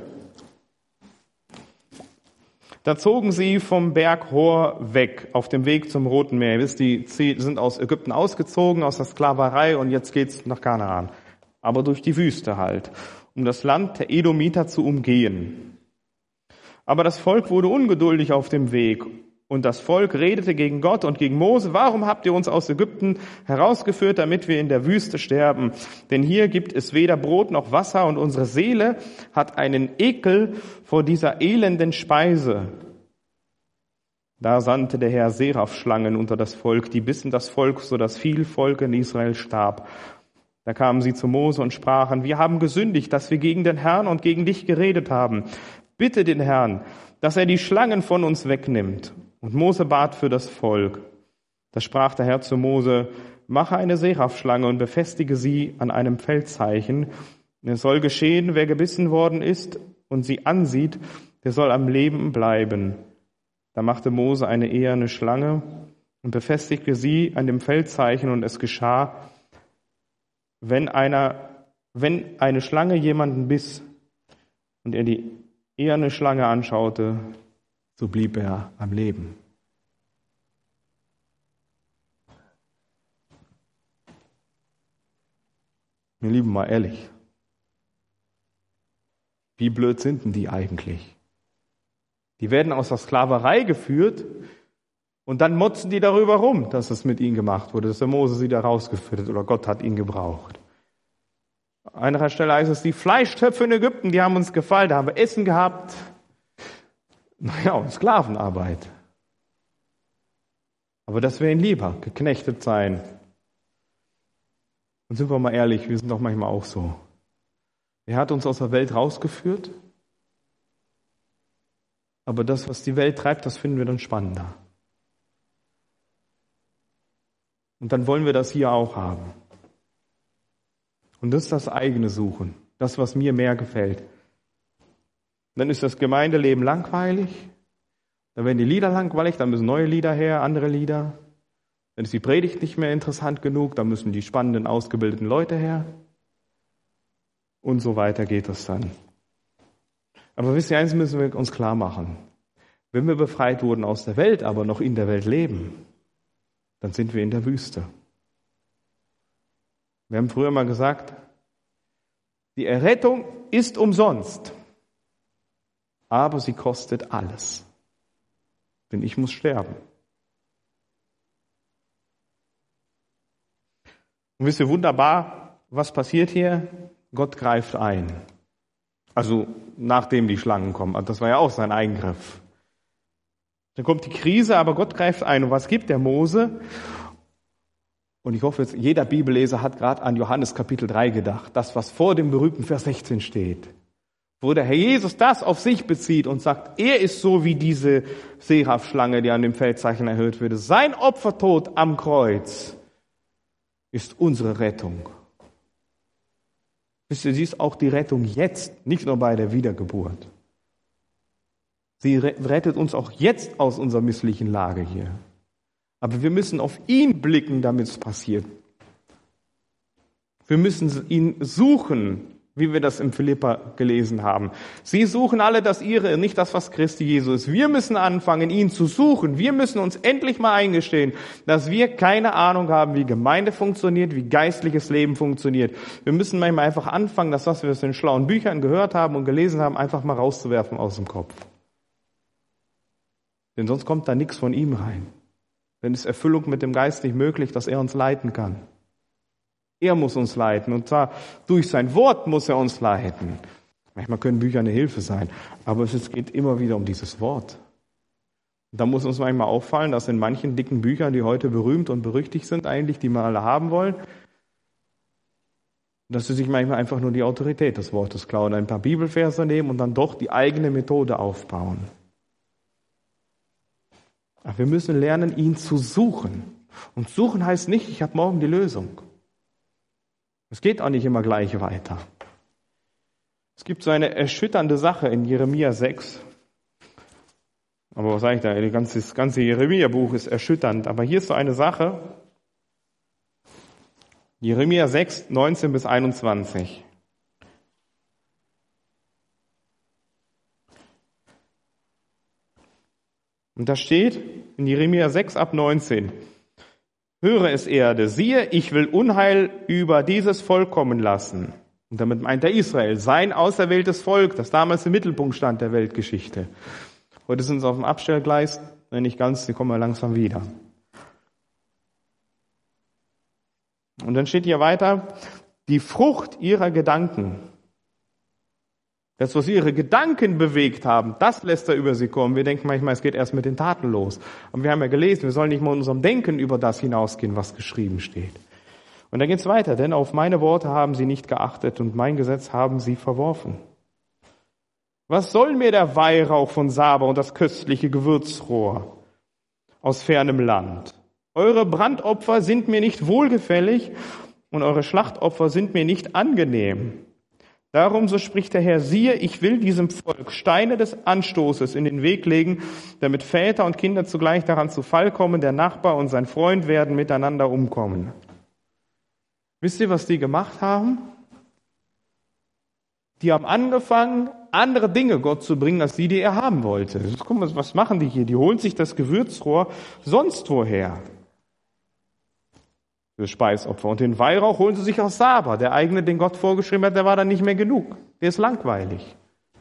Da zogen sie vom Berg Hor weg, auf dem Weg zum Roten Meer. Ihr wisst, die sind aus Ägypten ausgezogen, aus der Sklaverei, und jetzt geht's nach Kanaan. Aber durch die Wüste halt, um das Land der Edomiter zu umgehen. Aber das Volk wurde ungeduldig auf dem Weg. Und das Volk redete gegen Gott und gegen Mose: Warum habt ihr uns aus Ägypten herausgeführt, damit wir in der Wüste sterben? Denn hier gibt es weder Brot noch Wasser, und unsere Seele hat einen Ekel vor dieser elenden Speise. Da sandte der Herr Seraphschlangen unter das Volk, die bissen das Volk, so dass viel Volk in Israel starb. Da kamen sie zu Mose und sprachen: Wir haben gesündigt, dass wir gegen den Herrn und gegen dich geredet haben. Bitte den Herrn, dass er die Schlangen von uns wegnimmt. Und Mose bat für das Volk. Da sprach der Herr zu Mose: Mache eine Seraphschlange und befestige sie an einem Feldzeichen. Es soll geschehen, wer gebissen worden ist und sie ansieht, der soll am Leben bleiben. Da machte Mose eine eherne Schlange und befestigte sie an dem Feldzeichen, und es geschah, wenn einer, wenn eine Schlange jemanden biss und er die eherne Schlange anschaute, so blieb er am Leben. Mir Lieben, mal ehrlich, wie blöd sind denn die eigentlich? Die werden aus der Sklaverei geführt und dann motzen die darüber rum, dass es mit ihnen gemacht wurde, dass der Mose sie da rausgeführt hat oder Gott hat ihn gebraucht. An anderer Stelle heißt es, die Fleischtöpfe in Ägypten, die haben uns gefallen, da haben wir Essen gehabt. Naja, und Sklavenarbeit. Aber das wäre ihnen lieber, geknechtet sein. Und sind wir mal ehrlich, wir sind doch manchmal auch so. Er hat uns aus der Welt rausgeführt, aber das, was die Welt treibt, das finden wir dann spannender. Und dann wollen wir das hier auch haben. Und das ist das eigene Suchen, das, was mir mehr gefällt. Dann ist das Gemeindeleben langweilig, dann werden die Lieder langweilig, dann müssen neue Lieder her, andere Lieder. Dann ist die Predigt nicht mehr interessant genug, dann müssen die spannenden, ausgebildeten Leute her. Und so weiter geht das dann. Aber wisst ihr, eins müssen wir uns klar machen. Wenn wir befreit wurden aus der Welt, aber noch in der Welt leben, dann sind wir in der Wüste. Wir haben früher mal gesagt, die Errettung ist umsonst, aber sie kostet alles. Denn ich muss sterben. Und wisst ihr, wunderbar, was passiert hier? Gott greift ein. Also nachdem die Schlangen kommen. Das war ja auch sein Eingriff. Dann kommt die Krise, aber Gott greift ein. Und was gibt der Mose? Und ich hoffe, jetzt, jeder Bibelleser hat gerade an Johannes Kapitel drei gedacht. Das, was vor dem berühmten Vers sechzehn steht. Wo der Herr Jesus das auf sich bezieht und sagt, er ist so wie diese Seraphschlange, die an dem Feldzeichen erhöht würde. Sein Opfertod am Kreuz ist unsere Rettung. Wisst ihr, sie ist auch die Rettung jetzt, nicht nur bei der Wiedergeburt. Sie rettet uns auch jetzt aus unserer misslichen Lage hier. Aber wir müssen auf ihn blicken, damit es passiert. Wir müssen ihn suchen, wie wir das im Philipper gelesen haben. Sie suchen alle das Ihre, nicht das, was Christi Jesu ist. Wir müssen anfangen, ihn zu suchen. Wir müssen uns endlich mal eingestehen, dass wir keine Ahnung haben, wie Gemeinde funktioniert, wie geistliches Leben funktioniert. Wir müssen manchmal einfach anfangen, das, was wir aus den schlauen Büchern gehört haben und gelesen haben, einfach mal rauszuwerfen aus dem Kopf. Denn sonst kommt da nichts von ihm rein. Denn es ist Erfüllung mit dem Geist nicht möglich, dass er uns leiten kann. Er muss uns leiten, und zwar durch sein Wort muss er uns leiten. Manchmal können Bücher eine Hilfe sein, aber es geht immer wieder um dieses Wort. Und da muss uns manchmal auffallen, dass in manchen dicken Büchern, die heute berühmt und berüchtigt sind eigentlich, die wir alle haben wollen, dass sie sich manchmal einfach nur die Autorität des Wortes klauen, ein paar Bibelverse nehmen und dann doch die eigene Methode aufbauen. Aber wir müssen lernen, ihn zu suchen. Und suchen heißt nicht, ich habe morgen die Lösung. Es geht auch nicht immer gleich weiter. Es gibt so eine erschütternde Sache in Jeremia sechs. Aber was sage ich da? Das ganze, das ganze Jeremia-Buch ist erschütternd. Aber hier ist so eine Sache. Jeremia sechs, neunzehn bis einundzwanzig. Und da steht in Jeremia sechs ab neunzehn. Höre es, Erde, siehe, ich will Unheil über dieses Volk kommen lassen. Und damit meint er Israel, sein auserwähltes Volk, das damals im Mittelpunkt stand der Weltgeschichte. Heute sind sie auf dem Abstellgleis, nicht ganz, sie kommen ja langsam wieder. Und dann steht hier weiter, die Frucht ihrer Gedanken. Das, was ihre Gedanken bewegt haben, das lässt er über sie kommen. Wir denken manchmal, es geht erst mit den Taten los. Aber wir haben ja gelesen, wir sollen nicht mal in unserem Denken über das hinausgehen, was geschrieben steht. Und dann geht's weiter, denn auf meine Worte haben sie nicht geachtet und mein Gesetz haben sie verworfen. Was soll mir der Weihrauch von Saba und das köstliche Gewürzrohr aus fernem Land? Eure Brandopfer sind mir nicht wohlgefällig und eure Schlachtopfer sind mir nicht angenehm. Darum, so spricht der Herr, siehe, ich will diesem Volk Steine des Anstoßes in den Weg legen, damit Väter und Kinder zugleich daran zu Fall kommen, der Nachbar und sein Freund werden miteinander umkommen. Wisst ihr, was die gemacht haben? Die haben angefangen, andere Dinge Gott zu bringen, als die, die er haben wollte. Guck mal, was machen die hier? Die holen sich das Gewürzrohr sonst woher. Für Speisopfer. Und den Weihrauch holen sie sich aus Saba. Der eigene, den Gott vorgeschrieben hat, der war dann nicht mehr genug. Der ist langweilig.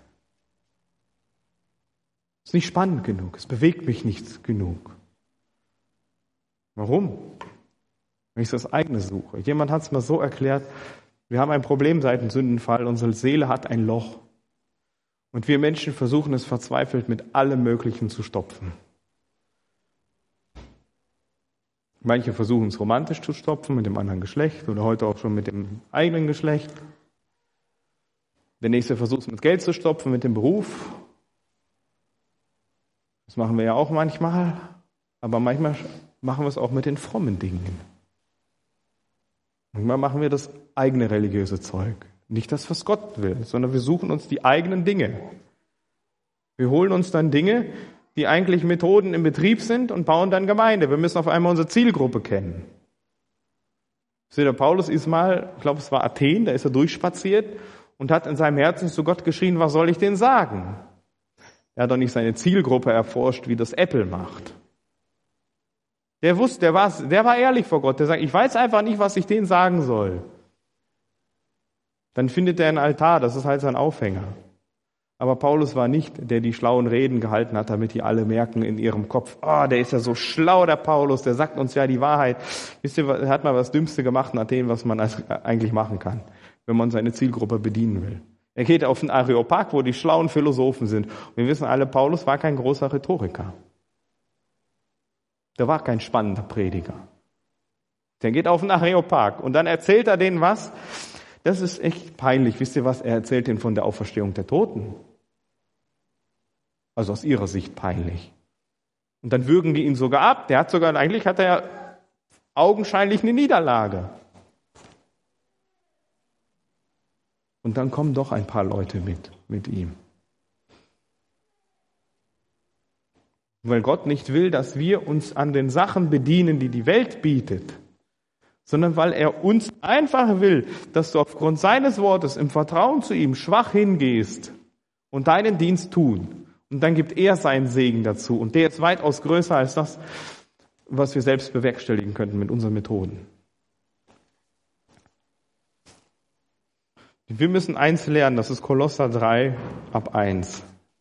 Ist nicht spannend genug. Es bewegt mich nicht genug. Warum? Wenn ich das eigene suche. Jemand hat es mal so erklärt, wir haben ein Problem seit dem Sündenfall. Unsere Seele hat ein Loch. Und wir Menschen versuchen es verzweifelt mit allem Möglichen zu stopfen. Manche versuchen es romantisch zu stopfen mit dem anderen Geschlecht oder heute auch schon mit dem eigenen Geschlecht. Der nächste versucht es mit Geld zu stopfen, mit dem Beruf. Das machen wir ja auch manchmal. Aber manchmal machen wir es auch mit den frommen Dingen. Manchmal machen wir das eigene religiöse Zeug. Nicht das, was Gott will, sondern wir suchen uns die eigenen Dinge. Wir holen uns dann Dinge, die eigentlich Methoden im Betrieb sind und bauen dann Gemeinde. Wir müssen auf einmal unsere Zielgruppe kennen. Seht ihr, Paulus ist mal, ich glaube es war Athen, da ist er durchspaziert und hat in seinem Herzen zu Gott geschrien, was soll ich denn sagen? Er hat doch nicht seine Zielgruppe erforscht, wie das Apple macht. Der wusste, der war, der war ehrlich vor Gott, der sagt, ich weiß einfach nicht, was ich denen sagen soll. Dann findet er einen Altar, das ist halt sein Aufhänger. Aber Paulus war nicht, der die schlauen Reden gehalten hat, damit die alle merken in ihrem Kopf, ah, oh, der ist ja so schlau, der Paulus, der sagt uns ja die Wahrheit. Wisst ihr, er hat mal das Dümmste gemacht nach dem, was man eigentlich machen kann, wenn man seine Zielgruppe bedienen will. Er geht auf den Areopag, wo die schlauen Philosophen sind. Und wir wissen alle, Paulus war kein großer Rhetoriker. Der war kein spannender Prediger. Der geht auf den Areopag und dann erzählt er denen was. Das ist echt peinlich. Wisst ihr was? Er erzählt ihnen von der Auferstehung der Toten. Also aus ihrer Sicht peinlich. Und dann würgen die ihn sogar ab. Der hat sogar, eigentlich hat er augenscheinlich eine Niederlage. Und dann kommen doch ein paar Leute mit, mit ihm. Weil Gott nicht will, dass wir uns an den Sachen bedienen, die die Welt bietet, sondern weil er uns einfach will, dass du aufgrund seines Wortes im Vertrauen zu ihm schwach hingehst und deinen Dienst tun. Und dann gibt er seinen Segen dazu. Und der ist weitaus größer als das, was wir selbst bewerkstelligen könnten mit unseren Methoden. Wir müssen eins lernen, das ist Kolosser drei ab eins.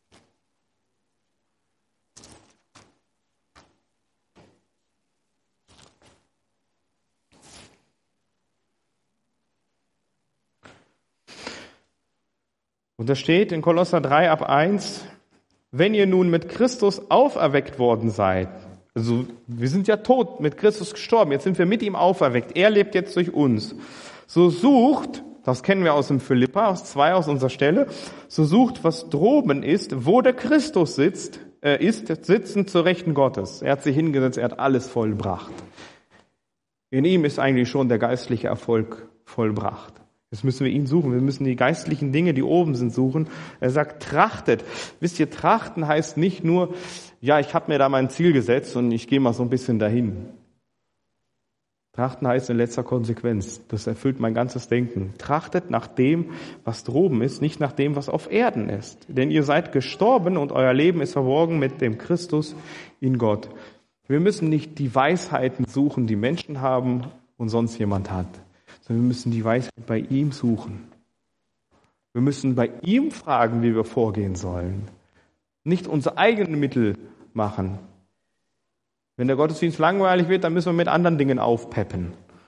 Und da steht in Kolosser drei ab eins, wenn ihr nun mit Christus auferweckt worden seid, also wir sind ja tot, mit Christus gestorben, jetzt sind wir mit ihm auferweckt, er lebt jetzt durch uns, so sucht, das kennen wir aus dem Philippa, aus zwei aus unserer Stelle, so sucht, was droben ist, wo der Christus sitzt, äh, ist, sitzend zur Rechten Gottes. Er hat sich hingesetzt, er hat alles vollbracht. In ihm ist eigentlich schon der geistliche Erfolg vollbracht. Jetzt müssen wir ihn suchen. Wir müssen die geistlichen Dinge, die oben sind, suchen. Er sagt, trachtet. Wisst ihr, trachten heißt nicht nur, ja, ich habe mir da mein Ziel gesetzt und ich gehe mal so ein bisschen dahin. Trachten heißt in letzter Konsequenz, das erfüllt mein ganzes Denken. Trachtet nach dem, was droben ist, nicht nach dem, was auf Erden ist. Denn ihr seid gestorben und euer Leben ist verborgen mit dem Christus in Gott. Wir müssen nicht die Weisheiten suchen, die Menschen haben und sonst jemand hat. Sondern wir müssen die Weisheit bei ihm suchen. Wir müssen bei ihm fragen, wie wir vorgehen sollen. Nicht unsere eigenen Mittel machen. Wenn der Gottesdienst langweilig wird, dann müssen wir mit anderen Dingen aufpeppen.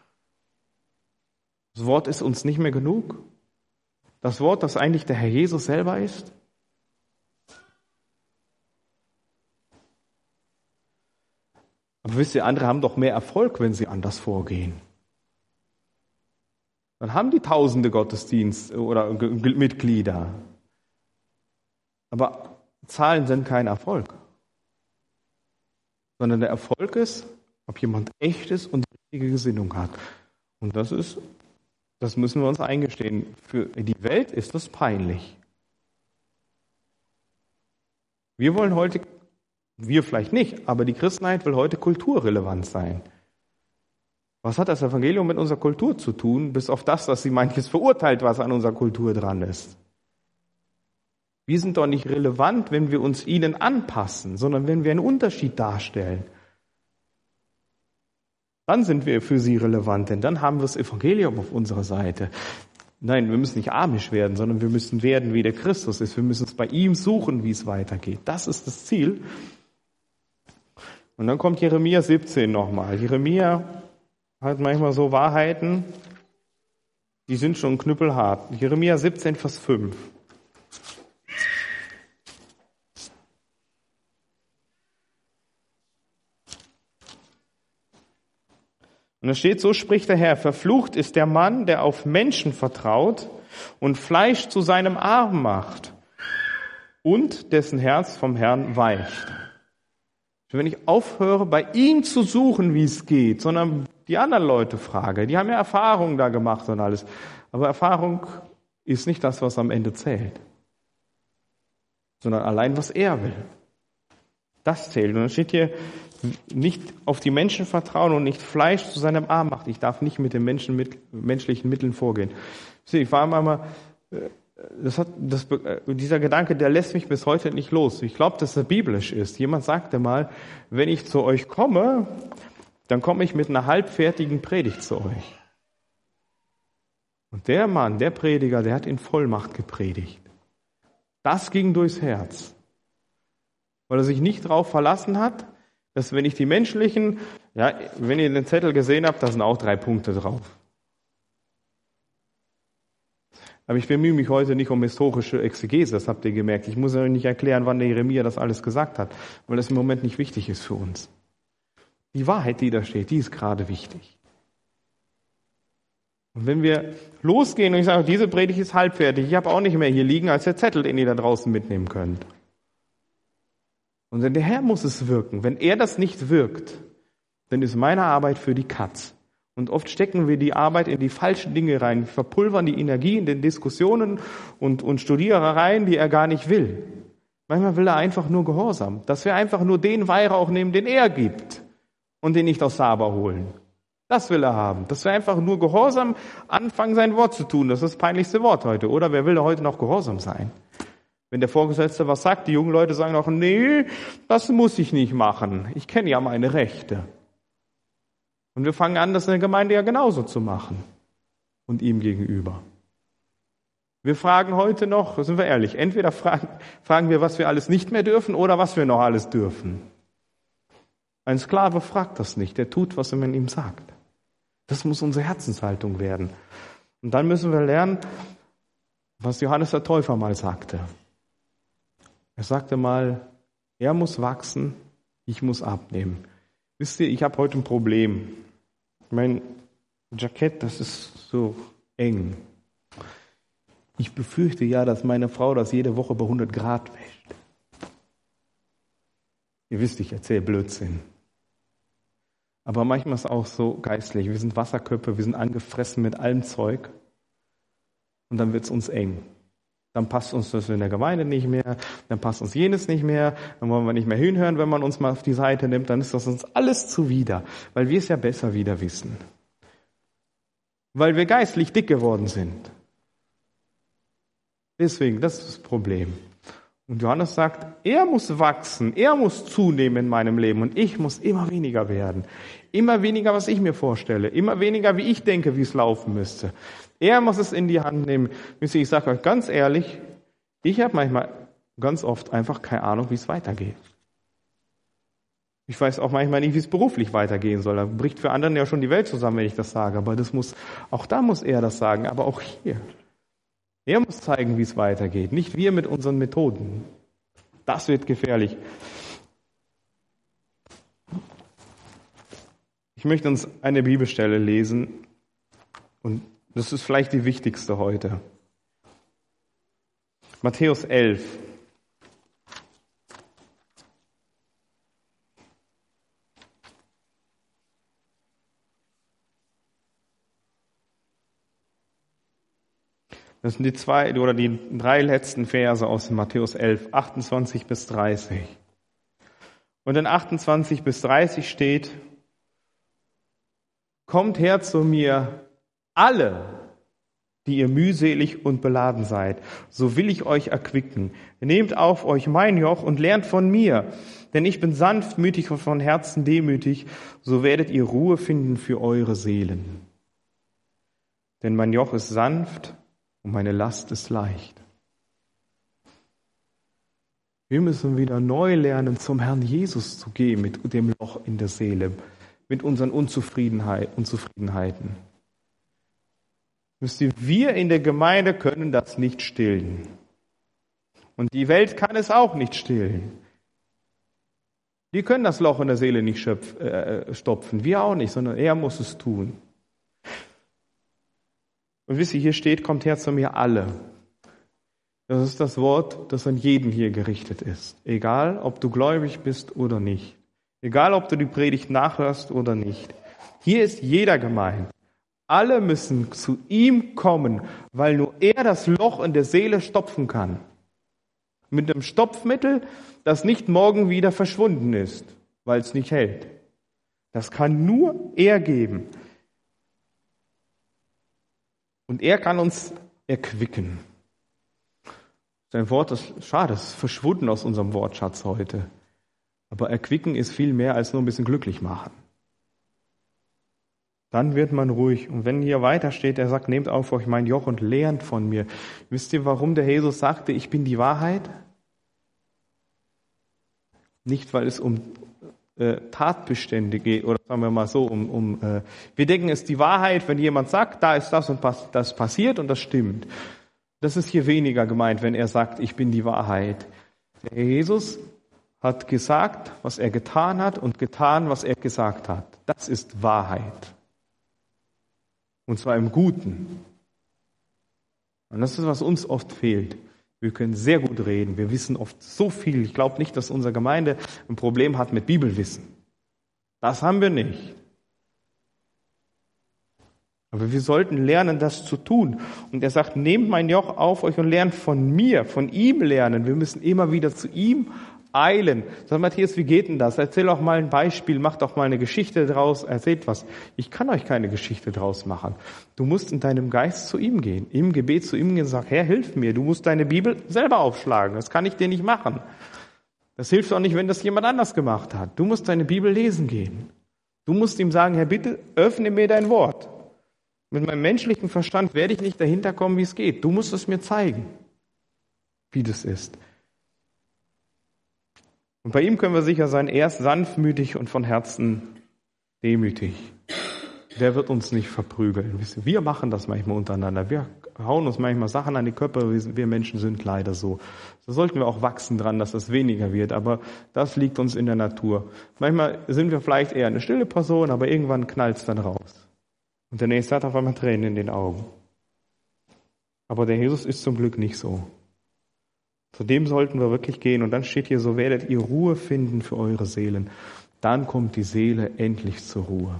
Das Wort ist uns nicht mehr genug. Das Wort, das eigentlich der Herr Jesus selber ist. Aber wisst ihr, andere haben doch mehr Erfolg, wenn sie anders vorgehen. Dann haben die tausende Gottesdienste oder Mitglieder. Aber Zahlen sind kein Erfolg. Sondern der Erfolg ist, ob jemand echt ist und die richtige Gesinnung hat. Und das ist, das müssen wir uns eingestehen. Für die Welt ist das peinlich. Wir wollen heute, wir vielleicht nicht, aber die Christenheit will heute kulturrelevant sein. Was hat das Evangelium mit unserer Kultur zu tun, bis auf das, dass sie manches verurteilt, was an unserer Kultur dran ist? Wir sind doch nicht relevant, wenn wir uns ihnen anpassen, sondern wenn wir einen Unterschied darstellen. Dann sind wir für sie relevant, denn dann haben wir das Evangelium auf unserer Seite. Nein, wir müssen nicht amisch werden, sondern wir müssen werden, wie der Christus ist. Wir müssen es bei ihm suchen, wie es weitergeht. Das ist das Ziel. Und dann kommt Jeremia siebzehn nochmal. Jeremia hat manchmal so Wahrheiten, die sind schon knüppelhart. Jeremia siebzehn, Vers fünf. Und es steht, so spricht der Herr, verflucht ist der Mann, der auf Menschen vertraut und Fleisch zu seinem Arm macht und dessen Herz vom Herrn weicht. Wenn ich aufhöre, bei ihm zu suchen, wie es geht, sondern die anderen Leute frage, die haben ja Erfahrungen da gemacht und alles. Aber Erfahrung ist nicht das, was am Ende zählt, sondern allein, was er will. Das zählt. Und dann steht hier, nicht auf die Menschen vertrauen und nicht Fleisch zu seinem Arm macht. Ich darf nicht mit den Menschen, mit menschlichen Mitteln vorgehen. Ich war einmal, das hat, das, dieser Gedanke, der lässt mich bis heute nicht los. Ich glaube, dass er biblisch ist. Jemand sagte mal, wenn ich zu euch komme, dann komme ich mit einer halbfertigen Predigt zu euch. Und der Mann, der Prediger, der hat in Vollmacht gepredigt. Das ging durchs Herz. Weil er sich nicht darauf verlassen hat, dass wenn ich die menschlichen, ja, wenn ihr den Zettel gesehen habt, da sind auch drei Punkte drauf. Aber ich bemühe mich heute nicht um historische Exegese, das habt ihr gemerkt. Ich muss euch nicht erklären, wann der Jeremia das alles gesagt hat, weil das im Moment nicht wichtig ist für uns. Die Wahrheit, die da steht, die ist gerade wichtig. Und wenn wir losgehen und ich sage, diese Predigt ist halbfertig, ich habe auch nicht mehr hier liegen als der Zettel, den ihr da draußen mitnehmen könnt. Und denn der Herr muss es wirken. Wenn er das nicht wirkt, dann ist meine Arbeit für die Katz. Und oft stecken wir die Arbeit in die falschen Dinge rein, wir verpulvern die Energie in den Diskussionen und, und Studierereien, die er gar nicht will. Manchmal will er einfach nur Gehorsam, dass wir einfach nur den Weihrauch nehmen, den er gibt und den nicht aus Saba holen. Das will er haben. Dass wir einfach nur gehorsam anfangen, sein Wort zu tun. Das ist das peinlichste Wort heute, oder? Wer will da heute noch gehorsam sein? Wenn der Vorgesetzte was sagt, die jungen Leute sagen auch, nee, das muss ich nicht machen. Ich kenne ja meine Rechte. Und wir fangen an, das in der Gemeinde ja genauso zu machen. Und ihm gegenüber. Wir fragen heute noch, sind wir ehrlich, entweder fragen, fragen wir, was wir alles nicht mehr dürfen oder was wir noch alles dürfen. Ein Sklave fragt das nicht, der tut, was man ihm sagt. Das muss unsere Herzenshaltung werden. Und dann müssen wir lernen, was Johannes der Täufer mal sagte. Er sagte mal, er muss wachsen, ich muss abnehmen. Wisst ihr, ich habe heute ein Problem. Mein Jackett, das ist so eng. Ich befürchte ja, dass meine Frau das jede Woche bei hundert Grad wäscht. Ihr wisst, ich erzähle Blödsinn. Aber manchmal ist es auch so geistlich. Wir sind Wasserköpfe, wir sind angefressen mit allem Zeug. Und dann wird es uns eng. Dann passt uns das in der Gemeinde nicht mehr, dann passt uns jenes nicht mehr, dann wollen wir nicht mehr hinhören, wenn man uns mal auf die Seite nimmt, dann ist das uns alles zuwider, weil wir es ja besser wieder wissen. Weil wir geistlich dick geworden sind. Deswegen, das ist das Problem. Und Johannes sagt, er muss wachsen, er muss zunehmen in meinem Leben und ich muss immer weniger werden. Immer weniger, was ich mir vorstelle, immer weniger, wie ich denke, wie es laufen müsste. Er muss es in die Hand nehmen. Ich sage euch ganz ehrlich, ich habe manchmal ganz oft einfach keine Ahnung, wie es weitergeht. Ich weiß auch manchmal nicht, wie es beruflich weitergehen soll. Da bricht für andere ja schon die Welt zusammen, wenn ich das sage. Aber das muss, auch da muss er das sagen, aber auch hier. Er muss zeigen, wie es weitergeht, nicht wir mit unseren Methoden. Das wird gefährlich. Ich möchte uns eine Bibelstelle lesen und das ist vielleicht die wichtigste heute. Matthäus elf. Das sind die zwei oder die drei letzten Verse aus Matthäus elf, achtundzwanzig bis dreißig. Und in achtundzwanzig bis dreißig steht, kommt her zu mir, alle, die ihr mühselig und beladen seid, so will ich euch erquicken. Nehmt auf euch mein Joch und lernt von mir, denn ich bin sanftmütig und von Herzen demütig, so werdet ihr Ruhe finden für eure Seelen. Denn mein Joch ist sanft und meine Last ist leicht. Wir müssen wieder neu lernen, zum Herrn Jesus zu gehen mit dem Loch in der Seele, mit unseren Unzufriedenheit, Unzufriedenheiten. Wisst ihr, wir in der Gemeinde können das nicht stillen. Und die Welt kann es auch nicht stillen. Die können das Loch in der Seele nicht schöpf, äh, stopfen, wir auch nicht, sondern er muss es tun. Und wisst ihr, hier steht, kommt her zu mir alle. Das ist das Wort, das an jeden hier gerichtet ist. Egal, ob du gläubig bist oder nicht. Egal, ob du die Predigt nachhörst oder nicht. Hier ist jeder gemeint. Alle müssen zu ihm kommen, weil nur er das Loch in der Seele stopfen kann. Mit einem Stopfmittel, das nicht morgen wieder verschwunden ist, weil es nicht hält. Das kann nur er geben. Und er kann uns erquicken. Sein Wort ist schade, es ist verschwunden aus unserem Wortschatz heute. Aber erquicken ist viel mehr als nur ein bisschen glücklich machen. Dann wird man ruhig. Und wenn hier weiter steht, er sagt, nehmt auf euch mein Joch und lernt von mir. Wisst ihr, warum der Jesus sagte, ich bin die Wahrheit? Nicht, weil es um äh, Tatbestände geht, oder sagen wir mal so, um, um äh, wir denken, es ist die Wahrheit, wenn jemand sagt, da ist das und das passiert und das stimmt. Das ist hier weniger gemeint, wenn er sagt, ich bin die Wahrheit. Der Jesus hat gesagt, was er getan hat und getan, was er gesagt hat. Das ist Wahrheit. Und zwar im Guten. Und das ist, was uns oft fehlt. Wir können sehr gut reden. Wir wissen oft so viel. Ich glaube nicht, dass unsere Gemeinde ein Problem hat mit Bibelwissen. Das haben wir nicht. Aber wir sollten lernen, das zu tun. Und er sagt, nehmt mein Joch auf euch und lernt von mir, von ihm lernen. Wir müssen immer wieder zu ihm eilen. Sag Matthias, wie geht denn das? Erzähl doch mal ein Beispiel, mach doch mal eine Geschichte draus, erzählt was. Ich kann euch keine Geschichte draus machen. Du musst in deinem Geist zu ihm gehen, im Gebet zu ihm gehen und sagen, Herr, hilf mir. Du musst deine Bibel selber aufschlagen. Das kann ich dir nicht machen. Das hilft auch nicht, wenn das jemand anders gemacht hat. Du musst deine Bibel lesen gehen. Du musst ihm sagen, Herr, bitte öffne mir dein Wort. Mit meinem menschlichen Verstand werde ich nicht dahinter kommen, wie es geht. Du musst es mir zeigen, wie das ist. Und bei ihm können wir sicher sein, er ist sanftmütig und von Herzen demütig. Der wird uns nicht verprügeln. Wir machen das manchmal untereinander. Wir hauen uns manchmal Sachen an die Köpfe. Wir Menschen sind leider so. Da sollten wir auch wachsen dran, dass das weniger wird. Aber das liegt uns in der Natur. Manchmal sind wir vielleicht eher eine stille Person, aber irgendwann knallt es dann raus. Und der Nächste hat auf einmal Tränen in den Augen. Aber der Jesus ist zum Glück nicht so. Zu dem sollten wir wirklich gehen. Und dann steht hier, so werdet ihr Ruhe finden für eure Seelen. Dann kommt die Seele endlich zur Ruhe.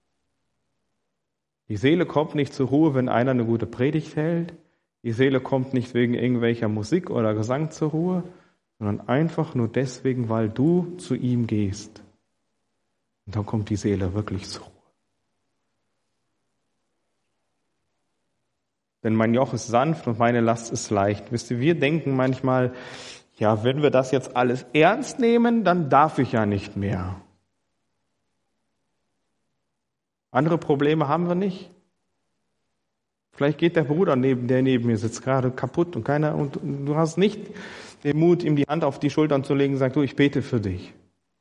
Die Seele kommt nicht zur Ruhe, wenn einer eine gute Predigt hält. Die Seele kommt nicht wegen irgendwelcher Musik oder Gesang zur Ruhe, sondern einfach nur deswegen, weil du zu ihm gehst. Und dann kommt die Seele wirklich zur Ruhe. Denn mein Joch ist sanft und meine Last ist leicht. Wisst ihr, wir denken manchmal, ja, wenn wir das jetzt alles ernst nehmen, dann darf ich ja nicht mehr. Andere Probleme haben wir nicht. Vielleicht geht der Bruder, neben, der neben mir sitzt, gerade kaputt und keiner, und du hast nicht den Mut, ihm die Hand auf die Schultern zu legen und sagst, du, ich bete für dich.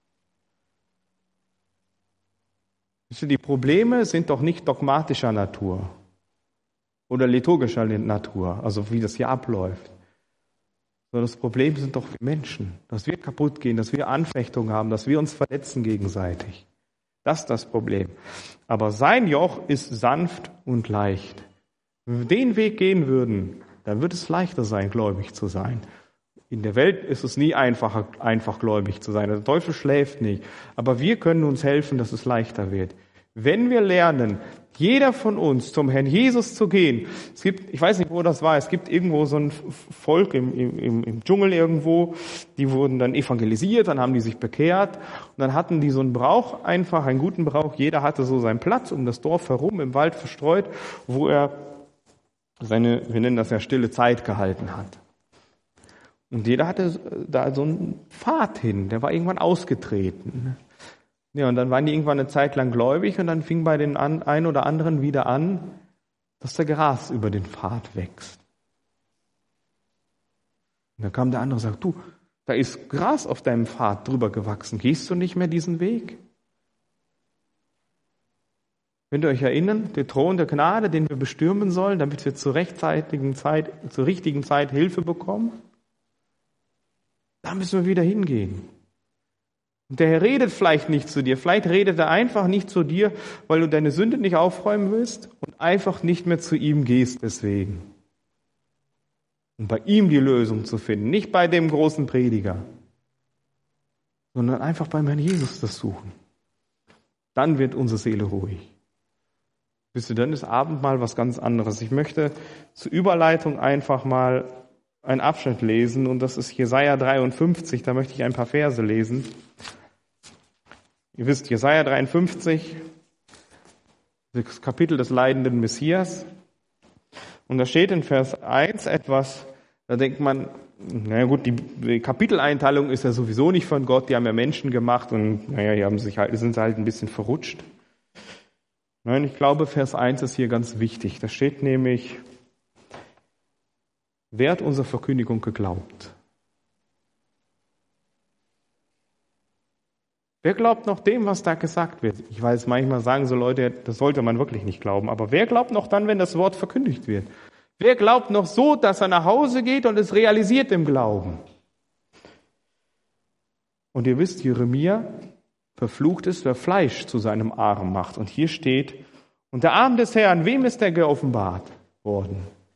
Wisst ihr, die Probleme sind doch nicht dogmatischer Natur oder liturgischer Natur, also wie das hier abläuft. Sondern das Problem sind doch wir Menschen, dass wir kaputt gehen, dass wir Anfechtungen haben, dass wir uns verletzen gegenseitig. Das ist das Problem. Aber sein Joch ist sanft und leicht. Wenn wir den Weg gehen würden, dann wird es leichter sein, gläubig zu sein. In der Welt ist es nie einfacher, einfach gläubig zu sein. Der Teufel schläft nicht. Aber wir können uns helfen, dass es leichter wird. Wenn wir lernen, jeder von uns zum Herrn Jesus zu gehen. Es gibt, ich weiß nicht, wo das war, es gibt irgendwo so ein Volk im, im, im Dschungel irgendwo, die wurden dann evangelisiert, dann haben die sich bekehrt und dann hatten die so einen Brauch, einfach einen guten Brauch. Jeder hatte so seinen Platz um das Dorf herum, im Wald verstreut, wo er seine, wir nennen das ja stille Zeit gehalten hat. Und jeder hatte da so einen Pfad hin, der war irgendwann ausgetreten. Ja, und dann waren die irgendwann eine Zeit lang gläubig und dann fing bei den einen oder anderen wieder an, dass der Gras über den Pfad wächst. Und dann kam der andere und sagt, du, da ist Gras auf deinem Pfad drüber gewachsen, gehst du nicht mehr diesen Weg? Könnt ihr euch erinnern, der Thron der Gnade, den wir bestürmen sollen, damit wir zur rechtzeitigen Zeit, zur richtigen Zeit Hilfe bekommen? Da müssen wir wieder hingehen. Und der Herr redet vielleicht nicht zu dir. Vielleicht redet er einfach nicht zu dir, weil du deine Sünde nicht aufräumen willst und einfach nicht mehr zu ihm gehst deswegen. Und bei ihm die Lösung zu finden. Nicht bei dem großen Prediger, sondern einfach beim Herrn Jesus das suchen. Dann wird unsere Seele ruhig. Wisst ihr, dann ist Abendmahl was ganz anderes. Ich möchte zur Überleitung einfach mal einen Abschnitt lesen und das ist Jesaja dreiundfünfzig. Da möchte ich ein paar Verse lesen. Ihr wisst, Jesaja dreiundfünfzig, das Kapitel des leidenden Messias. Und da steht in Vers eins etwas, da denkt man, naja gut, die Kapiteleinteilung ist ja sowieso nicht von Gott, die haben ja Menschen gemacht und naja, die haben sich halt, sind halt ein bisschen verrutscht. Nein, ich glaube, Vers eins ist hier ganz wichtig. Da steht nämlich, wer hat unserer Verkündigung geglaubt? Wer glaubt noch dem, was da gesagt wird? Ich weiß, manchmal sagen so Leute, das sollte man wirklich nicht glauben. Aber wer glaubt noch dann, wenn das Wort verkündigt wird? Wer glaubt noch so, dass er nach Hause geht und es realisiert im Glauben? Und ihr wisst, Jeremia, verflucht ist, wer Fleisch zu seinem Arm macht. Und hier steht, und der Arm des Herrn, wem ist der geoffenbart worden?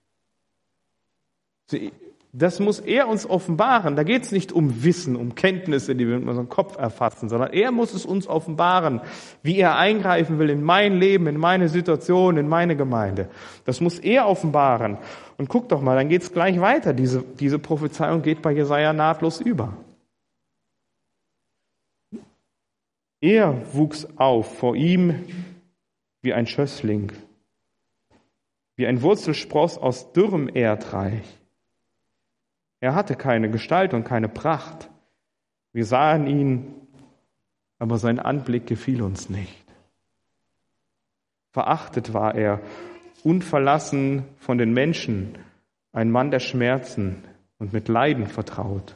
Das muss er uns offenbaren. Da geht es nicht um Wissen, um Kenntnisse, die wir mit unserem Kopf erfassen, sondern er muss es uns offenbaren, wie er eingreifen will in mein Leben, in meine Situation, in meine Gemeinde. Das muss er offenbaren. Und guck doch mal, dann geht es gleich weiter. Diese, diese Prophezeiung geht bei Jesaja nahtlos über. Er wuchs auf vor ihm wie ein Schössling, wie ein Wurzelspross aus dürrem Erdreich. Er hatte keine Gestalt und keine Pracht. Wir sahen ihn, aber sein Anblick gefiel uns nicht. Verachtet war er, unverlassen von den Menschen, ein Mann der Schmerzen und mit Leiden vertraut.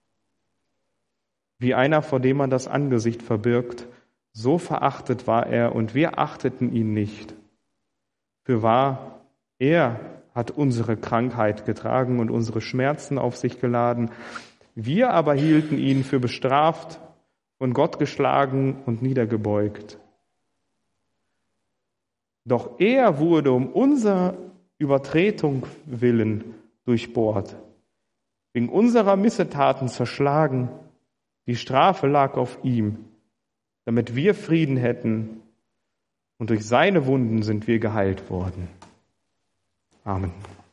Wie einer, vor dem man das Angesicht verbirgt, so verachtet war er und wir achteten ihn nicht. Fürwahr, er hat unsere Krankheit getragen und unsere Schmerzen auf sich geladen. Wir aber hielten ihn für bestraft, von Gott geschlagen und niedergebeugt. Doch er wurde um unserer Übertretung willen durchbohrt, wegen unserer Missetaten zerschlagen. Die Strafe lag auf ihm, damit wir Frieden hätten, und durch seine Wunden sind wir geheilt worden. Amen.